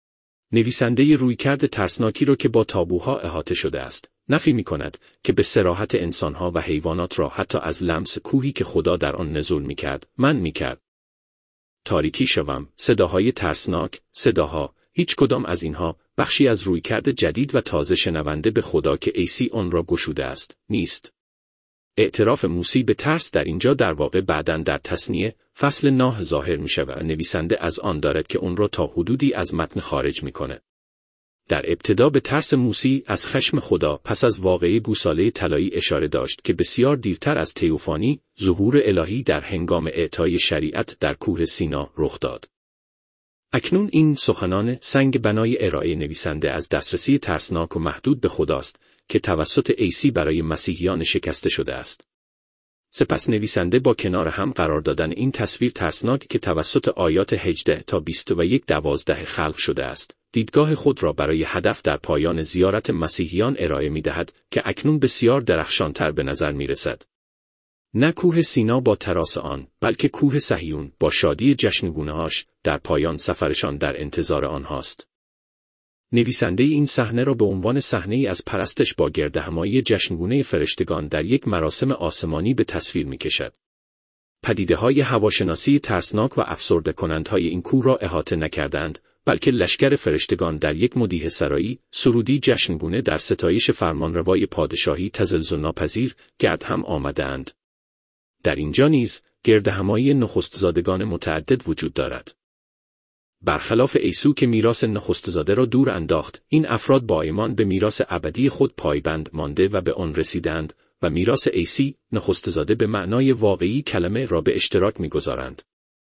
نویسنده رویکرد ترسناکی را که با تابوها احاطه شده است، نفی می کند که به صراحت انسانها و حیوانات را حتی از لمس کوهی که خدا در آن نزول می کرد، من می کرد. تاریکی شوم، صداهای ترسناک، صداها، هیچ کدام از اینها بخشی از رویکرد جدید و تازه شنونده به خدا که عیسی آن را گشوده است، نیست. اعتراف موسی به ترس در اینجا در واقع بعداً در تثنیه فصل نه ظاهر می شود و نویسنده از آن دارد که اون را تا حدودی از متن خارج می کنه. در ابتدا به ترس موسی از خشم خدا پس از واقعه گوساله طلایی اشاره داشت که بسیار دیرتر از تئوفانی، ظهور الهی در هنگام اعطای شریعت در کوه سینا رخ داد. اکنون این سخنان سنگ بنای ارائه نویسنده از دسترسی ترسناک و محدود به خداست که توسط عیسی برای مسیحیان شکسته شده است. سپس نویسنده با کنار هم قرار دادن این تصویر ترسناک که توسط آیات هجده تا بیست و یک دوازده خلق شده است، دیدگاه خود را برای هدف در پایان زیارت مسیحیان ارائه می دهد که اکنون بسیار درخشانتر به نظر می رسد. نه کوه سینا با تراس آن، بلکه کوه صهیون با شادی جشنگونه‌هاش در پایان سفرشان در انتظار آنهاست. نویسنده این صحنه را به عنوان صحنه‌ای از پرستش با گردهمایی جشنگونه فرشتگان در یک مراسم آسمانی به تصویر می‌کشد. پدیده‌های هواشناسی ترسناک و افسرده کنندهای این کوه را احاطه نکردند، بلکه لشکر فرشتگان در یک مدیحه سرایی، سرودی جشنگونه در ستایش فرمانروای پادشاهی تزلزل‌ناپذیر گرد هم آمدند. در اینجا نیز گردهمایی نخستزادگان متعدد وجود دارد. برخلاف عیسی که میراث نخستزاده را دور انداخت، این افراد با ایمان به میراث ابدی خود پایبند مانده و به آن رسیدند و میراث عیسی نخستزاده به معنای واقعی کلمه را به اشتراک می‌گذارند.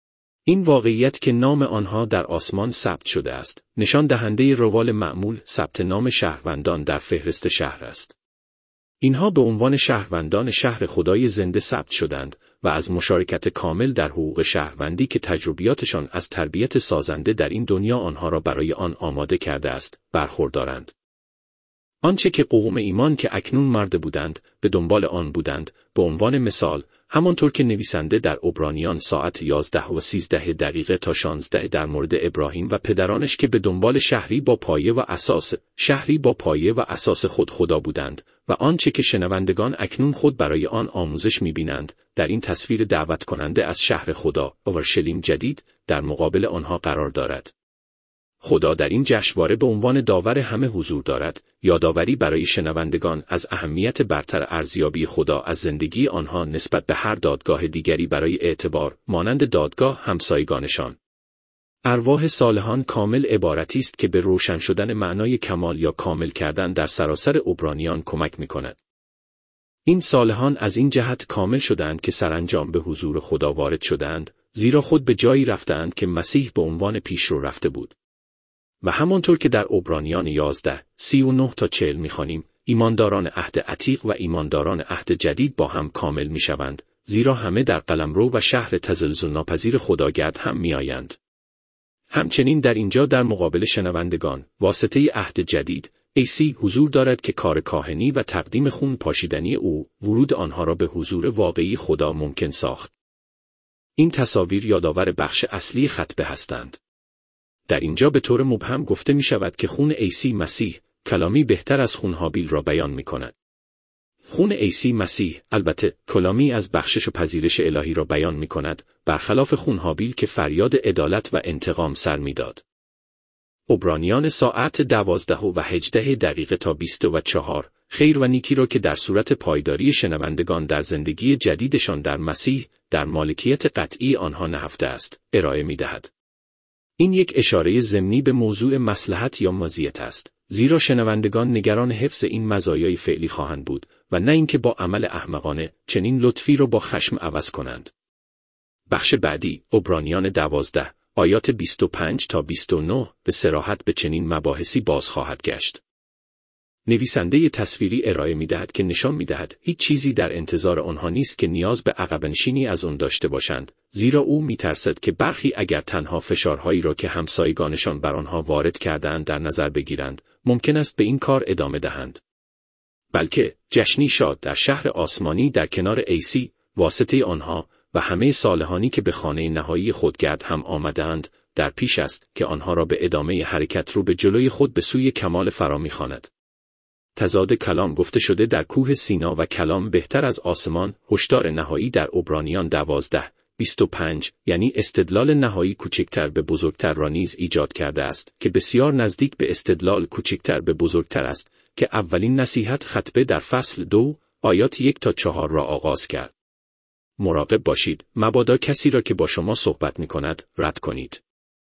این واقعیت که نام آنها در آسمان ثبت شده است، نشان دهنده روال معمول ثبت نام شهروندان در فهرست شهر است. اینها به عنوان شهروندان شهر خدای زنده ثبت شدند و از مشارکت کامل در حقوق شهروندی که تجربیاتشان از تربیت سازنده در این دنیا آنها را برای آن آماده کرده است، برخوردارند. آنچه که قوم ایمان که اکنون مرده بودند، به دنبال آن بودند، به عنوان مثال، همانطور که نویسنده در عبرانیان ساعت یازده و سیزده دقیقه تا شانزده در مورد ابراهیم و پدرانش که به دنبال شهری با پایه و اساس، شهری با پایه و اساس خود خدا بودند و آنچه که شنوندگان اکنون خود برای آن آموزش می‌بینند، در این تصویر دعوت کننده از شهر خدا، اورشلیم جدید، در مقابل آنها قرار دارد. خدا در این جشنواره به عنوان داور همه حضور دارد، یادآوری برای شنوندگان از اهمیت برتر ارزیابی خدا از زندگی آنها نسبت به هر دادگاه دیگری برای اعتبار، مانند دادگاه همسایگانشان. ارواح صالحان کامل عبارتی است که به روشن شدن معنای کمال یا کامل کردن در سراسر عبرانیان کمک می‌کند. این صالحان از این جهت کامل شدند که سرانجام به حضور خدا وارد شدند، زیرا خود به جایی رفتند که مسیح به عنوان پیشرو رفته بود. و همانطور که در عبرانیان یازده، سی و نه تا چهل می‌خوانیم، ایمانداران عهد عتیق و ایمانداران عهد جدید با هم کامل می‌شوند، زیرا همه در قلمرو و شهر تزلزل‌ناپذیر خداگرد هم می‌آیند. همچنین در اینجا در مقابل شنوندگان، واسطه عهد جدید، عیسی حضور دارد که کار کاهنی و تقدیم خون پاشیدنی او، ورود آنها را به حضور واقعی خدا ممکن ساخت. این تصاویر یادآور بخش اصلی خطبه هستند. در اینجا به طور مبهم گفته می شود که خون عیسی مسیح، کلامی بهتر از خون هابیل را بیان می کند. خون عیسی مسیح، البته، کلامی از بخشش و پذیرش الهی را بیان می کند، برخلاف خون هابیل که فریاد عدالت و انتقام سر می داد. عبرانیان ساعت دوازده و هجده دقیقه تا بیست و چهار، خیر و نیکی را که در صورت پایداری شنوندگان در زندگی جدیدشان در مسیح، در مالکیت قطعی آنها نهفته است، ارائه می دهد. این یک اشاره ضمنی به موضوع مصلحت یا مزیت است، زیرا شنوندگان نگران حفظ این مزایای فعلی خواهند بود و نه اینکه با عمل احمقانه چنین لطفی را با خشم عوض کنند. بخش بعدی، عبرانیان دوازده، آیات بیست و پنج تا بیست و نه، به صراحت به چنین مباحثی باز خواهد گشت. نویسنده تصویری ارائه می‌دهد که نشان می‌دهد هیچ چیزی در انتظار آنها نیست که نیاز به عقب‌نشینی از آن داشته باشند، زیرا او می‌ترسد که برخی اگر تنها فشارهایی را که همسایگانشان بر آنها وارد کرده‌اند در نظر بگیرند، ممکن است به این کار ادامه دهند. بلکه جشنی شاد در شهر آسمانی در کنار عیسی، واسطه آنها و همه صالحانی که به خانه نهایی خودگرد هم آمدند، در پیش است که آنها را به ادامه حرکت رو به جلوی خود به سوی کمال فرا می‌خواند. تضاد کلام گفته شده در کوه سینا و کلام بهتر از آسمان، هشدار نهایی در عبرانیان دوازده، بیست و پنج، یعنی استدلال نهایی کوچکتر به بزرگتر را نیز ایجاد کرده است که بسیار نزدیک به استدلال کوچکتر به بزرگتر است که اولین نصیحت خطبه در فصل دو، آیات یک تا چهار را آغاز کرد. مراقب باشید، مبادا کسی را که با شما صحبت می کند، رد کنید.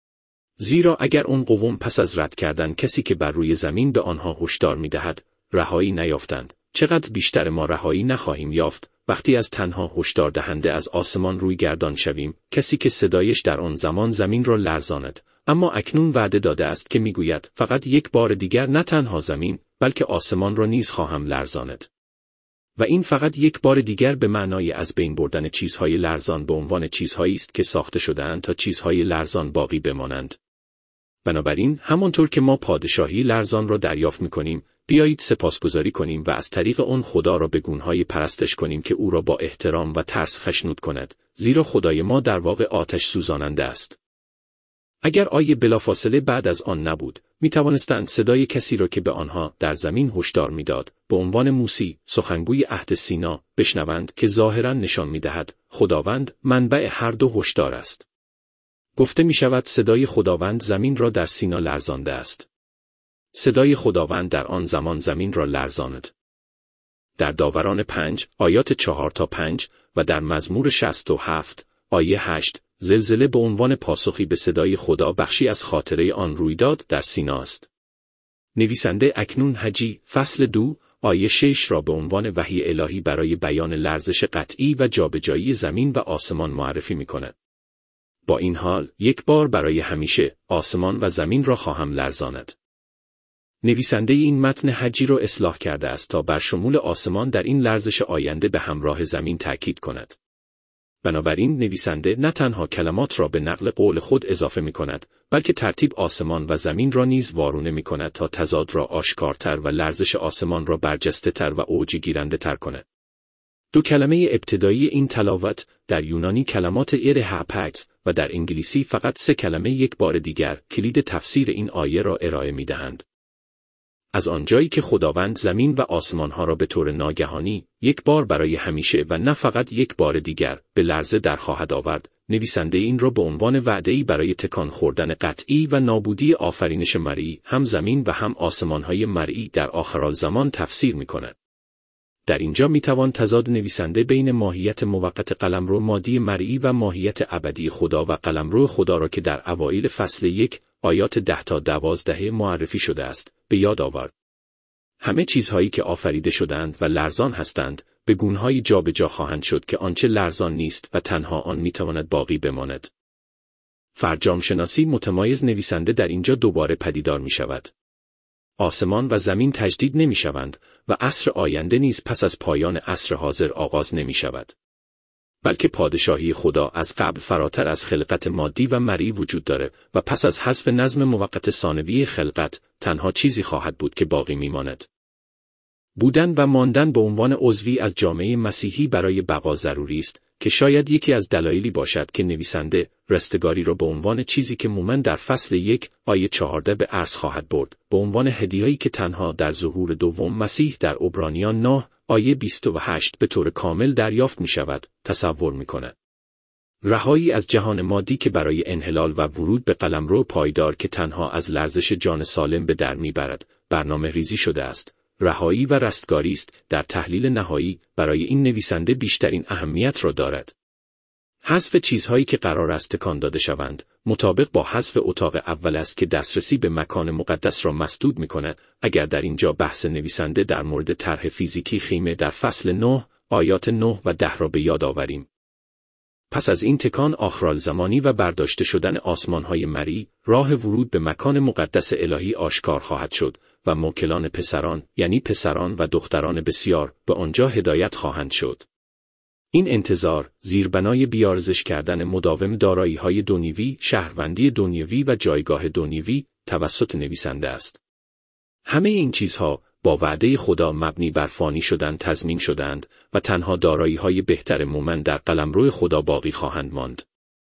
زیرا اگر اون قوم پس از رد کردن کسی که بر روی زمین به آنها هشدار می دهد، رهایی نیافتند، چقدر بیشتر ما رهایی نخواهیم یافت وقتی از تنها هشدار دهنده از آسمان روی گردان شویم، کسی که صدایش در آن زمان زمین را لرزاند، اما اکنون وعده داده است که میگوید فقط یک بار دیگر نه تنها زمین، بلکه آسمان را نیز خواهم لرزاند. و این فقط یک بار دیگر به معنای از بین بردن چیزهای لرزان به عنوان چیزهایی است که ساخته شده‌اند تا چیزهای لرزان باقی بمانند. بنابراین همانطور که ما پادشاهی لرزان را دریافت می‌کنیم، بیایید سپاسگزاری کنیم و از طریق آن خدا را به گونه‌های پرستش کنیم که او را با احترام و ترس خشنود کند، زیرا خدای ما در واقع آتش سوزاننده است. اگر آیه بلافاصله بعد از آن نبود، می توانستند صدای کسی را که به آنها در زمین هشدار میداد، به عنوان موسی، سخنگوی عهد سینا، بشنوند که ظاهراً نشان می دهد خداوند منبع هر دو هشدار است. گفته می شود صدای خداوند زمین را در سینا لرزانده است. صدای خداوند در آن زمان زمین را لرزاند. در داوران پنج، آیات چهار تا پنج و در مزمور شصت و هفت، آیه هشت، زلزله به عنوان پاسخی به صدای خدا بخشی از خاطره آن رویداد در سینا است. نویسنده اکنون حجی، فصل دو، آیه شش را به عنوان وحی الهی برای بیان لرزش قطعی و جابجایی زمین و آسمان معرفی می‌کند. با این حال، یک بار برای همیشه، آسمان و زمین را خواهم لرزاند. نویسنده این متن حجی را اصلاح کرده است تا بر شمول آسمان در این لرزش آینده به همراه زمین تأکید کند. بنابراین نویسنده نه تنها کلمات را به نقل قول خود اضافه می کند، بلکه ترتیب آسمان و زمین را نیز وارونه می کند تا تضاد را آشکارتر و لرزش آسمان را برجسته تر و اوج گیرنده تر کند. دو کلمه ابتدایی این تلاوت در یونانی کلمات ایر هاپکس و در انگلیسی فقط سه کلمه یک بار دیگر کلید تفسیر این آیه را ارائه می دهند. از آنجایی که خداوند زمین و آسمانها را به طور ناگهانی، یک بار برای همیشه و نه فقط یک بار دیگر، به لرزه در خواهد آورد، نویسنده این را به عنوان وعده‌ای برای تکان خوردن قطعی و نابودی آفرینش مرئی، هم زمین و هم آسمانهای مرئی در آخرالزمان تفسیر می‌کند. در اینجا می‌توان تضاد نویسنده بین ماهیت موقت قلمرو مادی مرئی و ماهیت ابدی خدا و قلمرو خدا را که در اوایل فصل یک، آیات ده تا دوازده معرفی شده است، به یاد آورد. همه چیزهایی که آفریده شدند و لرزان هستند، به گونه‌های جابجا خواهند شد که آنچه لرزان نیست و تنها آن میتواند باقی بماند. فرجام‌شناسی متمایز نویسنده در اینجا دوباره پدیدار می شود. آسمان و زمین تجدید نمی شوند و عصر آینده نیز پس از پایان عصر حاضر آغاز نمی شود. بلکه پادشاهی خدا از قبل فراتر از خلقت مادی و مرئی وجود داره و پس از حذف نظم موقت ثانوی خلقت، تنها چیزی خواهد بود که باقی میماند. بودن و ماندن به عنوان عضوی از جامعه مسیحی برای بقا ضروری است که شاید یکی از دلایلی باشد که نویسنده رستگاری را به عنوان چیزی که مومن در فصل یک آیه چهارده به عرض خواهد برد، به عنوان هدیه‌ای که تنها در ظهور دوم مسیح در عبرانیان نه آیه بیست و هشت به طور کامل دریافت می شود، تصور می کند. رهایی از جهان مادی که برای انحلال و ورود به قلمرو پایدار که تنها از لرزش جان سالم به در می برد، برنامه ریزی شده است. رهایی و رستگاری است در تحلیل نهایی برای این نویسنده بیشترین اهمیت را دارد. حذف چیزهایی که قرار است تکان داده شوند، مطابق با حذف اتاق اول است که دسترسی به مکان مقدس را مسدود می‌کند. اگر در اینجا بحث نویسنده در مورد طرح فیزیکی خیمه در فصل نه آیات نه و ده را به یاد آوریم. پس از این تکان آخرالزمانی و برداشته شدن آسمان‌های مرئی، راه ورود به مکان مقدس الهی آشکار خواهد شد و موکلان پسران، یعنی پسران و دختران بسیار، به آنجا هدایت خواهند شد. این انتظار، زیربنای بیارزش کردن مداوم دارایی‌های دنیوی، شهروندی دنیوی و جایگاه دنیوی، توسط نویسنده است. همه این چیزها، با وعده خدا مبنی بر فانی شدن تضمین شدند و تنها دارایی‌های بهتر مومن در قلمرو خدا باقی خواهند ماند.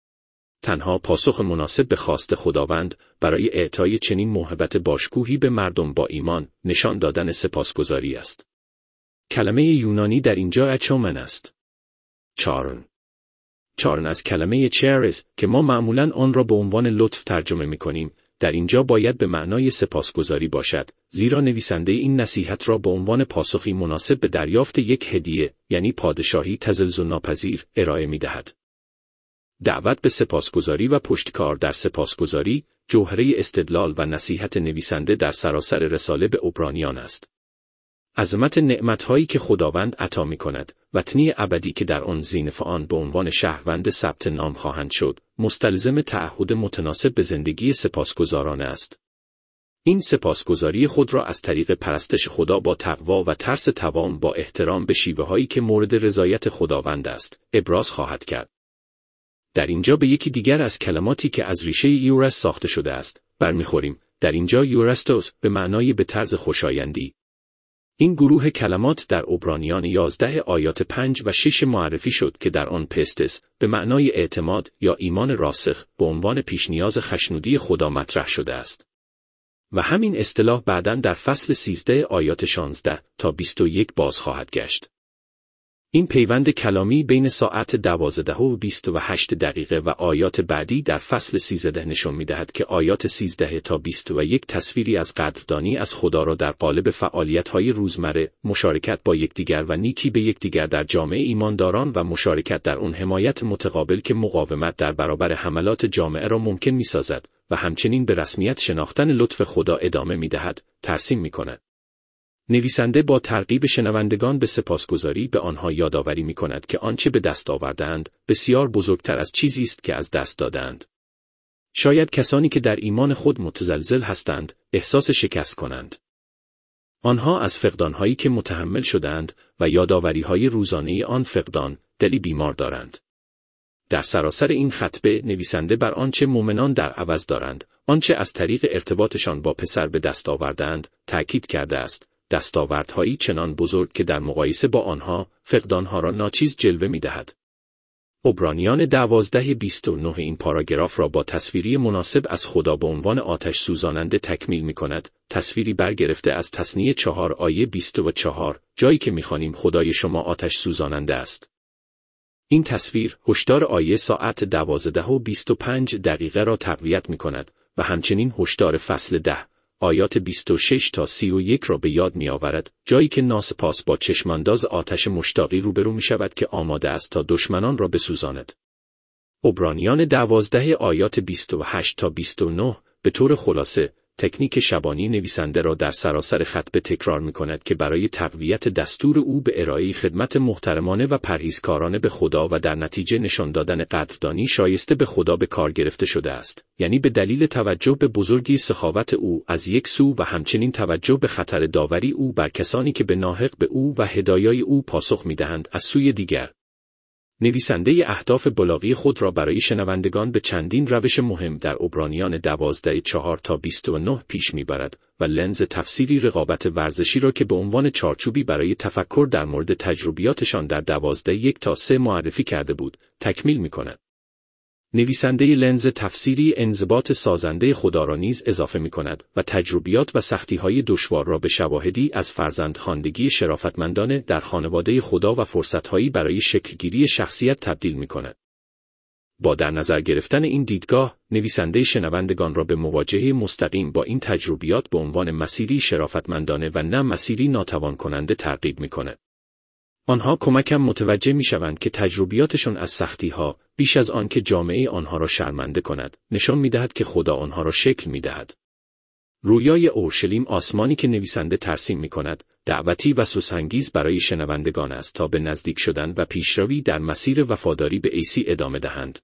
تنها پاسخ مناسب به خواست خداوند برای اعطای چنین موهبت باشکوهی به مردم با ایمان، نشان دادن سپاسگزاری است. کلمه یونانی در اینجا اچومن است. چارن. چارن از کلمه چرز که ما معمولاً آن را به عنوان لطف ترجمه می‌کنیم، در اینجا باید به معنای سپاسگزاری باشد، زیرا نویسنده این نصیحت را به عنوان پاسخی مناسب به دریافت یک هدیه، یعنی پادشاهی تزلزل ناپذیر، ارائه می‌دهد. دعوت به سپاسگزاری و پشتکار در سپاسگزاری، جوهره استدلال و نصیحت نویسنده در سراسر رساله به عبرانیان است. عظمت نعمت‌هایی که خداوند عطا می‌کند، وطنی ابدی که در آن زینف آن به عنوان شهروند ثبت نام خواهند شد، مستلزم تعهد متناسب به زندگی سپاسگزارانه است. این سپاسگزاری خود را از طریق پرستش خدا با تقوا و ترس توام با احترام به شیوه‌هایی که مورد رضایت خداوند است، ابراز خواهد کرد. در اینجا به یکی دیگر از کلماتی که از ریشه یورس ساخته شده است، برمیخوریم. در اینجا یورستوس به معنای به طرز خوشایندی. این گروه کلمات در عبرانیان یازده آیات پنج و شش معرفی شد که در آن پستس به معنای اعتماد یا ایمان راسخ به عنوان پیش نیاز خشنودی خدا مطرح شده است. و همین اصطلاح بعداً در فصل سیزده آیات شانزده تا بیست و یک باز خواهد گشت. این پیوند کلامی بین ساعت دوازده و بیست و هشت دقیقه و آیات بعدی در فصل سیزده نشان می‌دهد که آیات سیزده تا بیست و یک تصویری از قدردانی از خدا را در قالب فعالیت‌های روزمره، مشارکت با یکدیگر و نیکی به یکدیگر در جامعه ایمانداران و مشارکت در اون حمایت متقابل که مقاومت در برابر حملات جامعه را ممکن می‌سازد و همچنین به رسمیت شناختن لطف خدا ادامه می‌دهد، ترسیم می‌کند. نویسنده با ترغیب شنوندگان به سپاسگزاری به آنها یادآوری می‌کند که آنچه به دست آورده‌اند بسیار بزرگتر از چیزی است که از دست داده‌اند. شاید کسانی که در ایمان خود متزلزل هستند، احساس شکست کنند. آنها از فقدان‌هایی که متحمل شدند و یادآوری‌های روزانه آن فقدان، دلی بیمار دارند. در سراسر این خطبه نویسنده بر آنچه مؤمنان در عوض دارند، آنچه از طریق ارتباطشان با پسر به دست آورده‌اند، تأکید کرده است. دستاوردهایی چنان بزرگ که در مقایسه با آنها فقدانها را ناچیز جلوه می‌دهد. عبرانیان دوازده بیست و نه این پاراگراف را با تصویری مناسب از خدا به عنوان آتش سوزاننده تکمیل می‌کند، تصویری برگرفته از تثنیه چهار آیه بیست و چهار، جایی که می‌خوانیم خدای شما آتش سوزاننده است. این تصویر هشدار آیه ساعت دوازده و بیست و پنج دقیقه را تقویت می‌کند و همچنین هشدار فصل ده آیات بیست و شش تا سی و یک را به یاد می آورد، جایی که ناسپاس با چشمانداز آتش مشتاقی روبرو می شود که آماده است تا دشمنان را بسوزاند. عبرانیان دوازده آیات بیست و هشت تا بیست و نه به طور خلاصه تکنیک شبانی نویسنده را در سراسر خطبه تکرار می کند که برای تقویت دستور او به ارائه خدمت محترمانه و پرهیزکارانه به خدا و در نتیجه نشان دادن قدردانی شایسته به خدا به کار گرفته شده است، یعنی به دلیل توجه به بزرگی سخاوت او از یک سو و همچنین توجه به خطر داوری او بر کسانی که به ناحق به او و هدایای او پاسخ می دهند از سوی دیگر. نویسنده اهداف بلاغی خود را برای شنوندگان به چندین روش مهم در عبرانیان دوازده چهار تا بیست و نه پیش میبرد و لنز تفسیری رقابت ورزشی را که به عنوان چارچوبی برای تفکر در مورد تجربیاتشان در دوازده یک تا سه معرفی کرده بود، تکمیل میکند. نویسنده لنز تفسیری انضباط سازنده خدا را نیز اضافه می‌کند و تجربیات و سختی‌های دشوار را به شواهدی از فرزندخواندگی شرافتمندانه در خانواده خدا و فرصت‌هایی برای شکل‌گیری شخصیت تبدیل می‌کند. با در نظر گرفتن این دیدگاه، نویسنده شنوندگان را به مواجهه مستقیم با این تجربیات به عنوان مسیری شرافتمندانه و نه مسیری ناتوان کننده ترغیب می‌کند. آنها کمکم متوجه می‌شوند که تجربیاتشان از سختی‌ها، بیش از آن که جامعه آنها را شرمنده کند، نشان می‌دهد که خدا آنها را شکل می‌دهد. رویای اورشلیم آسمانی که نویسنده ترسیم می‌کند، دعوتی وسوس‌انگیز برای شنوندگان است تا به نزدیک شدن و پیشروی در مسیر وفاداری به عیسی ادامه دهند.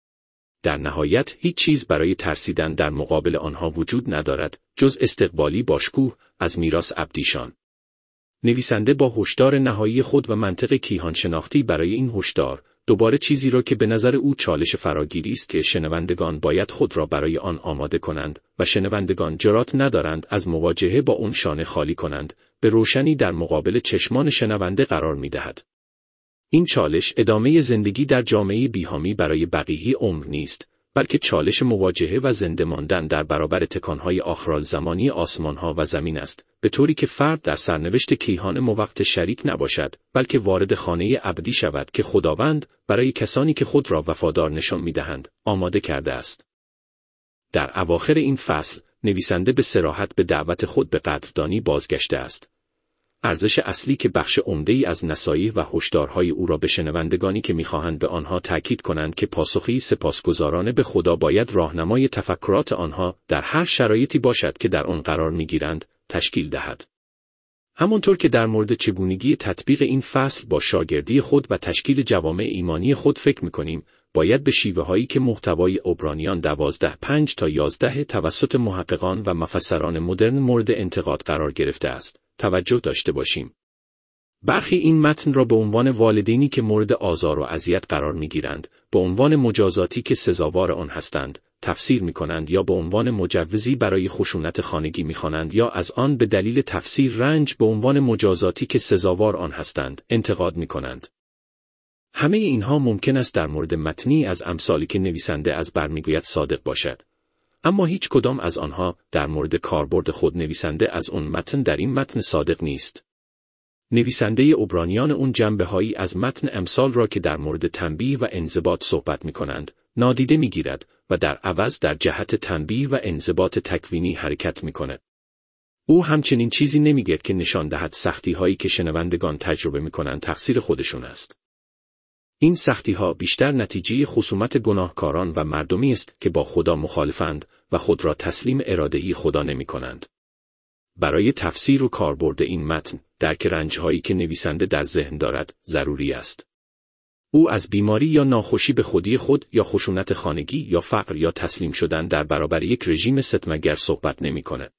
در نهایت هیچ چیز برای ترسیدن در مقابل آنها وجود ندارد، جز استقبالی باشکوه از میراث ابدیشان. نویسنده با هشدار نهایی خود و منطق کیهان شناختی برای این هشدار، دوباره چیزی را که به نظر او چالش فراگیری است که شنوندگان باید خود را برای آن آماده کنند و شنوندگان جرأت ندارند از مواجهه با اون شانه خالی کنند، به روشنی در مقابل چشمان شنونده قرار می‌دهد. این چالش ادامه زندگی در جامعه بی‌حامی برای بقیه عمر نیست، بلکه چالش مواجهه و زنده ماندن در برابر تکانهای آخرالزمانی آسمانها و زمین است، به طوری که فرد در سرنوشت کیهان موقت شریک نباشد، بلکه وارد خانه ابدی شود که خداوند برای کسانی که خود را وفادار نشان می‌دهند، آماده کرده است. در اواخر این فصل، نویسنده به صراحت به دعوت خود به قدردانی بازگشته است. ارزش اصلی که بخش عمده‌ای از نصایح و هشدارهای او را به شنوندگانی که می‌خواهند به آنها تاکید کنند که پاسخی سپاسگزارانه به خدا باید راهنمای تفکرات آنها در هر شرایطی باشد که در آن قرار می‌گیرند، تشکیل دهد. همانطور که در مورد چگونگی تطبیق این فصل با شاگردی خود و تشکیل جوامع ایمانی خود فکر می‌کنیم، باید به شیوه‌هایی که محتوای عبرانیان دوازده پنج تا یازده توسط محققان و مفسران مدرن مورد انتقاد قرار گرفته است، توجه داشته باشیم. برخی این متن را به عنوان والدینی که مورد آزار و اذیت قرار می‌گیرند، به عنوان مجازاتی که سزاوار آن هستند، تفسیر می‌کنند یا به عنوان مجوزی برای خشونت خانگی می‌خوانند یا از آن به دلیل تفسیر رنج به عنوان مجازاتی که سزاوار آن هستند انتقاد می‌کنند. همه اینها ممکن است در مورد متنی از امثالی که نویسنده از بر میگوید صادق باشد، اما هیچ کدام از آنها در مورد کاربرد خود نویسنده از اون متن در این متن صادق نیست. نویسنده عبرانیان اون جنبه‌هایی از متن امثال را که در مورد تنبیه و انضباط صحبت می‌کنند نادیده می‌گیرد و در عوض در جهت تنبیه و انضباط تکوینی حرکت می‌کند. او همچنین چیزی نمی‌گوید که نشان دهد سختی‌هایی که شنوندگان تجربه می‌کنند تقصیر خودشون است. این سختی‌ها بیشتر نتیجه خصومت گناهکاران و مردمی است که با خدا مخالفند و خود را تسلیم اراده‌ای خدا نمی‌کنند. برای تفسیر و کاربرد این متن، درک رنج‌هایی که نویسنده در ذهن دارد، ضروری است. او از بیماری یا ناخوشی به خودی خود یا خشونت خانگی یا فقر یا تسلیم شدن در برابر یک رژیم ستمگر صحبت نمی‌کند.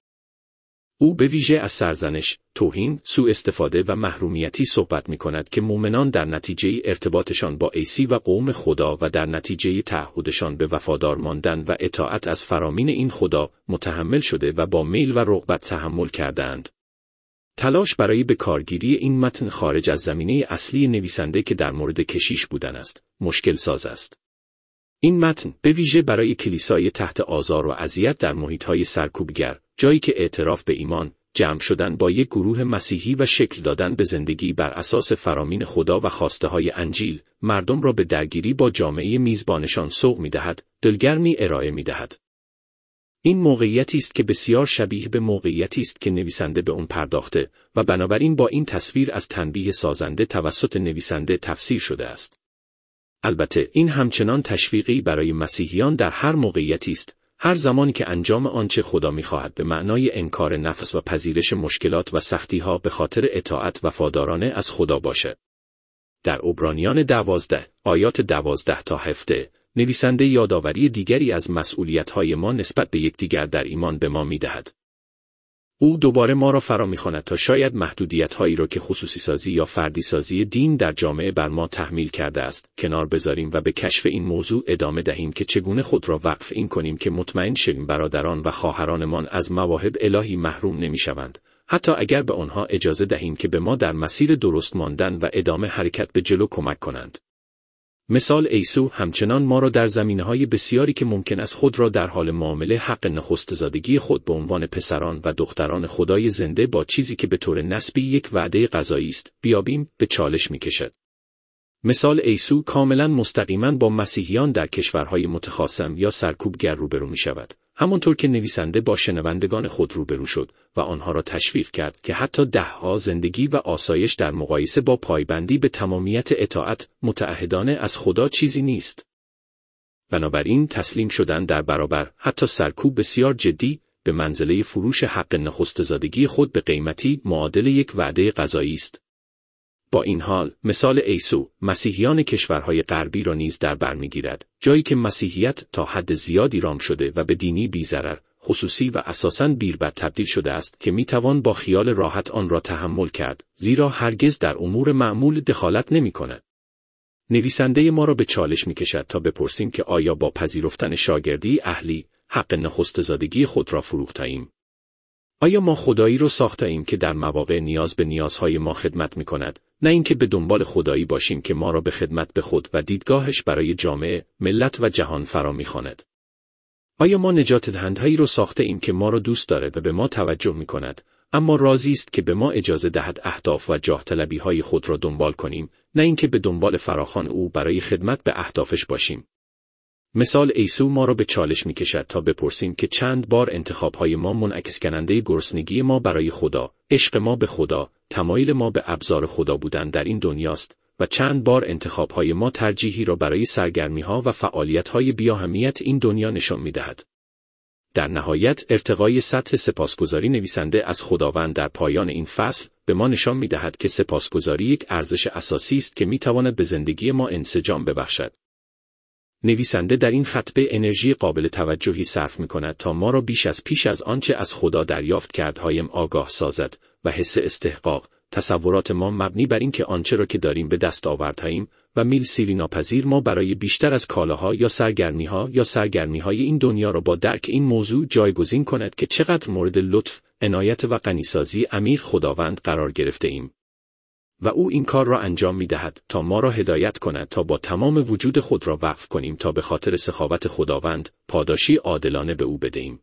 او به ویژه از سرزنش، توهین، سوء استفاده و محرومیتی صحبت می‌کند که مؤمنان در نتیجه ارتباطشان با عیسی و قوم خدا و در نتیجه تعهدشان به وفادار ماندن و اطاعت از فرامین این خدا متحمل شده و با میل و رغبت تحمل کرده‌اند. تلاش برای به کارگیری این متن خارج از زمینه اصلی نویسنده که در مورد کشیش بودن است، مشکل ساز است. این متن به ویژه برای کلیسای تحت آزار و اذیت در محیط‌های سرکوبگر، جایی که اعتراف به ایمان، جمع شدن با یک گروه مسیحی و شکل دادن به زندگی بر اساس فرامین خدا و خواسته‌های انجیل، مردم را به درگیری با جامعه میزبانشان سوق می‌دهد، دلگرمی ارائه می‌دهد. این موقعیتی است که بسیار شبیه به موقعیتی است که نویسنده به آن پرداخته و بنابراین با این تصویر از تنبیه سازنده توسط نویسنده تفسیر شده است. البته این همچنان تشویقی برای مسیحیان در هر موقعیتی است، هر زمانی که انجام آنچه خدا می‌خواهد به معنای انکار نفس و پذیرش مشکلات و سختی‌ها به خاطر اطاعت وفادارانه از خدا باشد. در عبرانیان دوازده، آیات دوازده تا هفده، نویسنده یادآوری دیگری از مسئولیت‌های ما نسبت به یکدیگر در ایمان به ما می‌دهد. او دوباره ما را فرا می‌خواند تا شاید محدودیت‌هایی را که خصوصی سازی یا فردی سازی دین در جامعه بر ما تحمیل کرده است، کنار بذاریم و به کشف این موضوع ادامه دهیم که چگونه خود را وقف این کنیم که مطمئن شویم برادران و خواهرانمان از مواهب الهی محروم نمی‌شوند، حتی اگر به آنها اجازه دهیم که به ما در مسیر درست ماندن و ادامه حرکت به جلو کمک کنند. مثال عیسی همچنان ما را در زمینه‌های بسیاری که ممکن است خود را در حال معامله حق نخست‌زادگی خود به عنوان پسران و دختران خدای زنده با چیزی که به طور نسبی یک وعده قضایی است بیابیم به چالش می‌کشد. مثال عیسی کاملاً مستقیماً با مسیحیان در کشورهای متخاصم یا سرکوبگر روبرو می‌شود، همانطور که نویسنده با شنوندگان خود روبرو شد و آنها را تشویق کرد که حتی ده‌ها زندگی و آسایش در مقایسه با پایبندی به تمامیت اطاعت متعهدانه از خدا چیزی نیست. بنابراین تسلیم شدن در برابر حتی سرکوب بسیار جدی به منزله فروش حق نخست‌زادگی خود به قیمتی معادل یک وعده قضایی است. با این حال، مثال عیسی، مسیحیان کشورهای غربی را نیز در بر می‌گیرد، جایی که مسیحیت تا حد زیادی رام شده و به دینی بی‌ضرر، خصوصی و اساساً بیربط تبدیل شده است که می‌توان با خیال راحت آن را تحمل کرد، زیرا هرگز در امور معمول دخالت نمی‌کند. نویسنده ما را به چالش می‌کشد تا بپرسیم که آیا با پذیرفتن شاگردی اهلی، حق نخست‌زادگی خود را فروخته‌ایم؟ آیا ما خدایی رو ساخته‌ایم که در مواقع نیاز به نیازهای ما خدمت می‌کند، نه اینکه به دنبال خدایی باشیم که ما را به خدمت به خود و دیدگاهش برای جامعه، ملت و جهان فرا می‌خواند؟ آیا ما نجات دهندهایی رو ساخته‌ایم که ما را دوست دارد و به ما توجه می‌کند، اما راضی است که به ما اجازه دهد اهداف و جاه طلبی‌های خود را دنبال کنیم، نه اینکه به دنبال فراخوان او برای خدمت به اهدافش باشیم؟ مثال عیسی ما را به چالش می‌کشد تا بپرسیم که چند بار انتخاب‌های ما منعکس کننده گرسنگی ما برای خدا، عشق ما به خدا، تمایل ما به ابزار خدا بودن در این دنیاست و چند بار انتخاب‌های ما ترجیحی را برای سرگرمی‌ها و فعالیت‌های بی‌اهمیت این دنیا نشان می‌دهد. در نهایت ارتقای سطح سپاسگزاری نویسنده از خداوند در پایان این فصل به ما نشان می‌دهد که سپاسگزاری یک ارزش اساسی است که می‌تواند به زندگی ما انسجام ببخشد. نویسنده در این خطبه انرژی قابل توجهی صرف می‌کند تا ما را بیش از پیش از آنچه از خدا دریافت کردهایم آگاه سازد و حس استحقاق، تصورات ما مبنی بر این که آنچه را که داریم به دست آوردهاییم و میل سیری ناپذیر ما برای بیشتر از کالاها یا سرگرمیها یا سرگرمیهای این دنیا را با درک این موضوع جایگزین کند که چقدر مورد لطف، عنایت و غنیسازی عمیق خداوند قرار گرفته ایم. و او این کار را انجام می دهد تا ما را هدایت کند تا با تمام وجود خود را وقف کنیم تا به خاطر سخاوت خداوند پاداشی عادلانه به او بدهیم.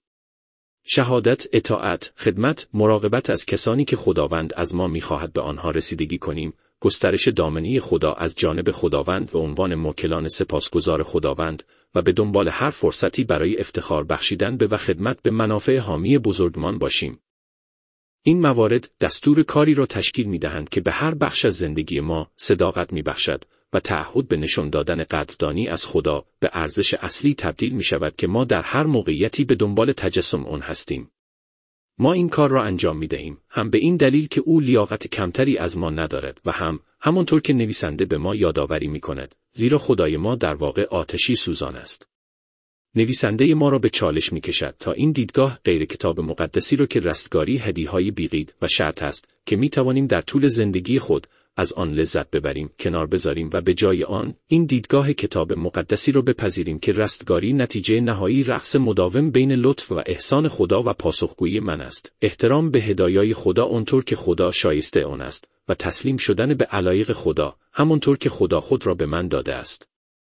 شهادت، اطاعت، خدمت، مراقبت از کسانی که خداوند از ما می‌خواهد به آنها رسیدگی کنیم، گسترش دامنه خدا از جانب خداوند به عنوان موکلان سپاسگزار خداوند و به دنبال هر فرصتی برای افتخار بخشیدن به و خدمت به منافع حامی بزرگمان باشیم. این موارد دستور کاری را تشکیل می‌دهند که به هر بخش از زندگی ما صداقت می‌بخشد و تعهد به نشان دادن قدردانی از خدا به ارزش اصلی تبدیل می شود که ما در هر موقعیتی به دنبال تجسم آن هستیم. ما این کار را انجام می دهیم هم به این دلیل که او لیاقت کمتری از ما ندارد و هم همانطور که نویسنده به ما یادآوری می کند، زیرا خدای ما در واقع آتشی سوزان است. نویسنده ما را به چالش می کشد تا این دیدگاه غیر کتاب مقدسی را که رستگاری هدیه‌های بی‌قید و شرط است که می توانیم در طول زندگی خود از آن لذت ببریم کنار بذاریم و به جای آن این دیدگاه کتاب مقدسی را بپذیریم که رستگاری نتیجه نهایی رقص مداوم بین لطف و احسان خدا و پاسخگویی من است، احترام به هدایای خدا آنطور که خدا شایسته آن است و تسلیم شدن به علایق خدا همانطور که خدا خود را به من داده است.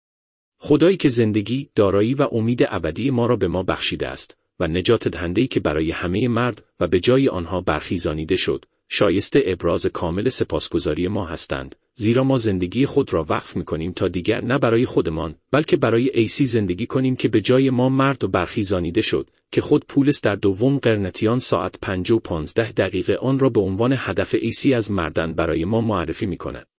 خدایی که زندگی، دارایی و امید ابدی ما را به ما بخشیده است و نجات دهنده‌ای که برای همه مرد و به جای آنها برخیزانیده شد، شایسته ابراز کامل سپاسگزاری ما هستند، زیرا ما زندگی خود را وقف می‌کنیم تا دیگر نه برای خودمان بلکه برای عیسی زندگی کنیم که به جای ما مرد و برخیزانیده شد که خود پولس در دوم قرنتیان ساعت پنج و پانزده دقیقه آن را به عنوان هدف عیسی از مردن برای ما معرفی می‌کند.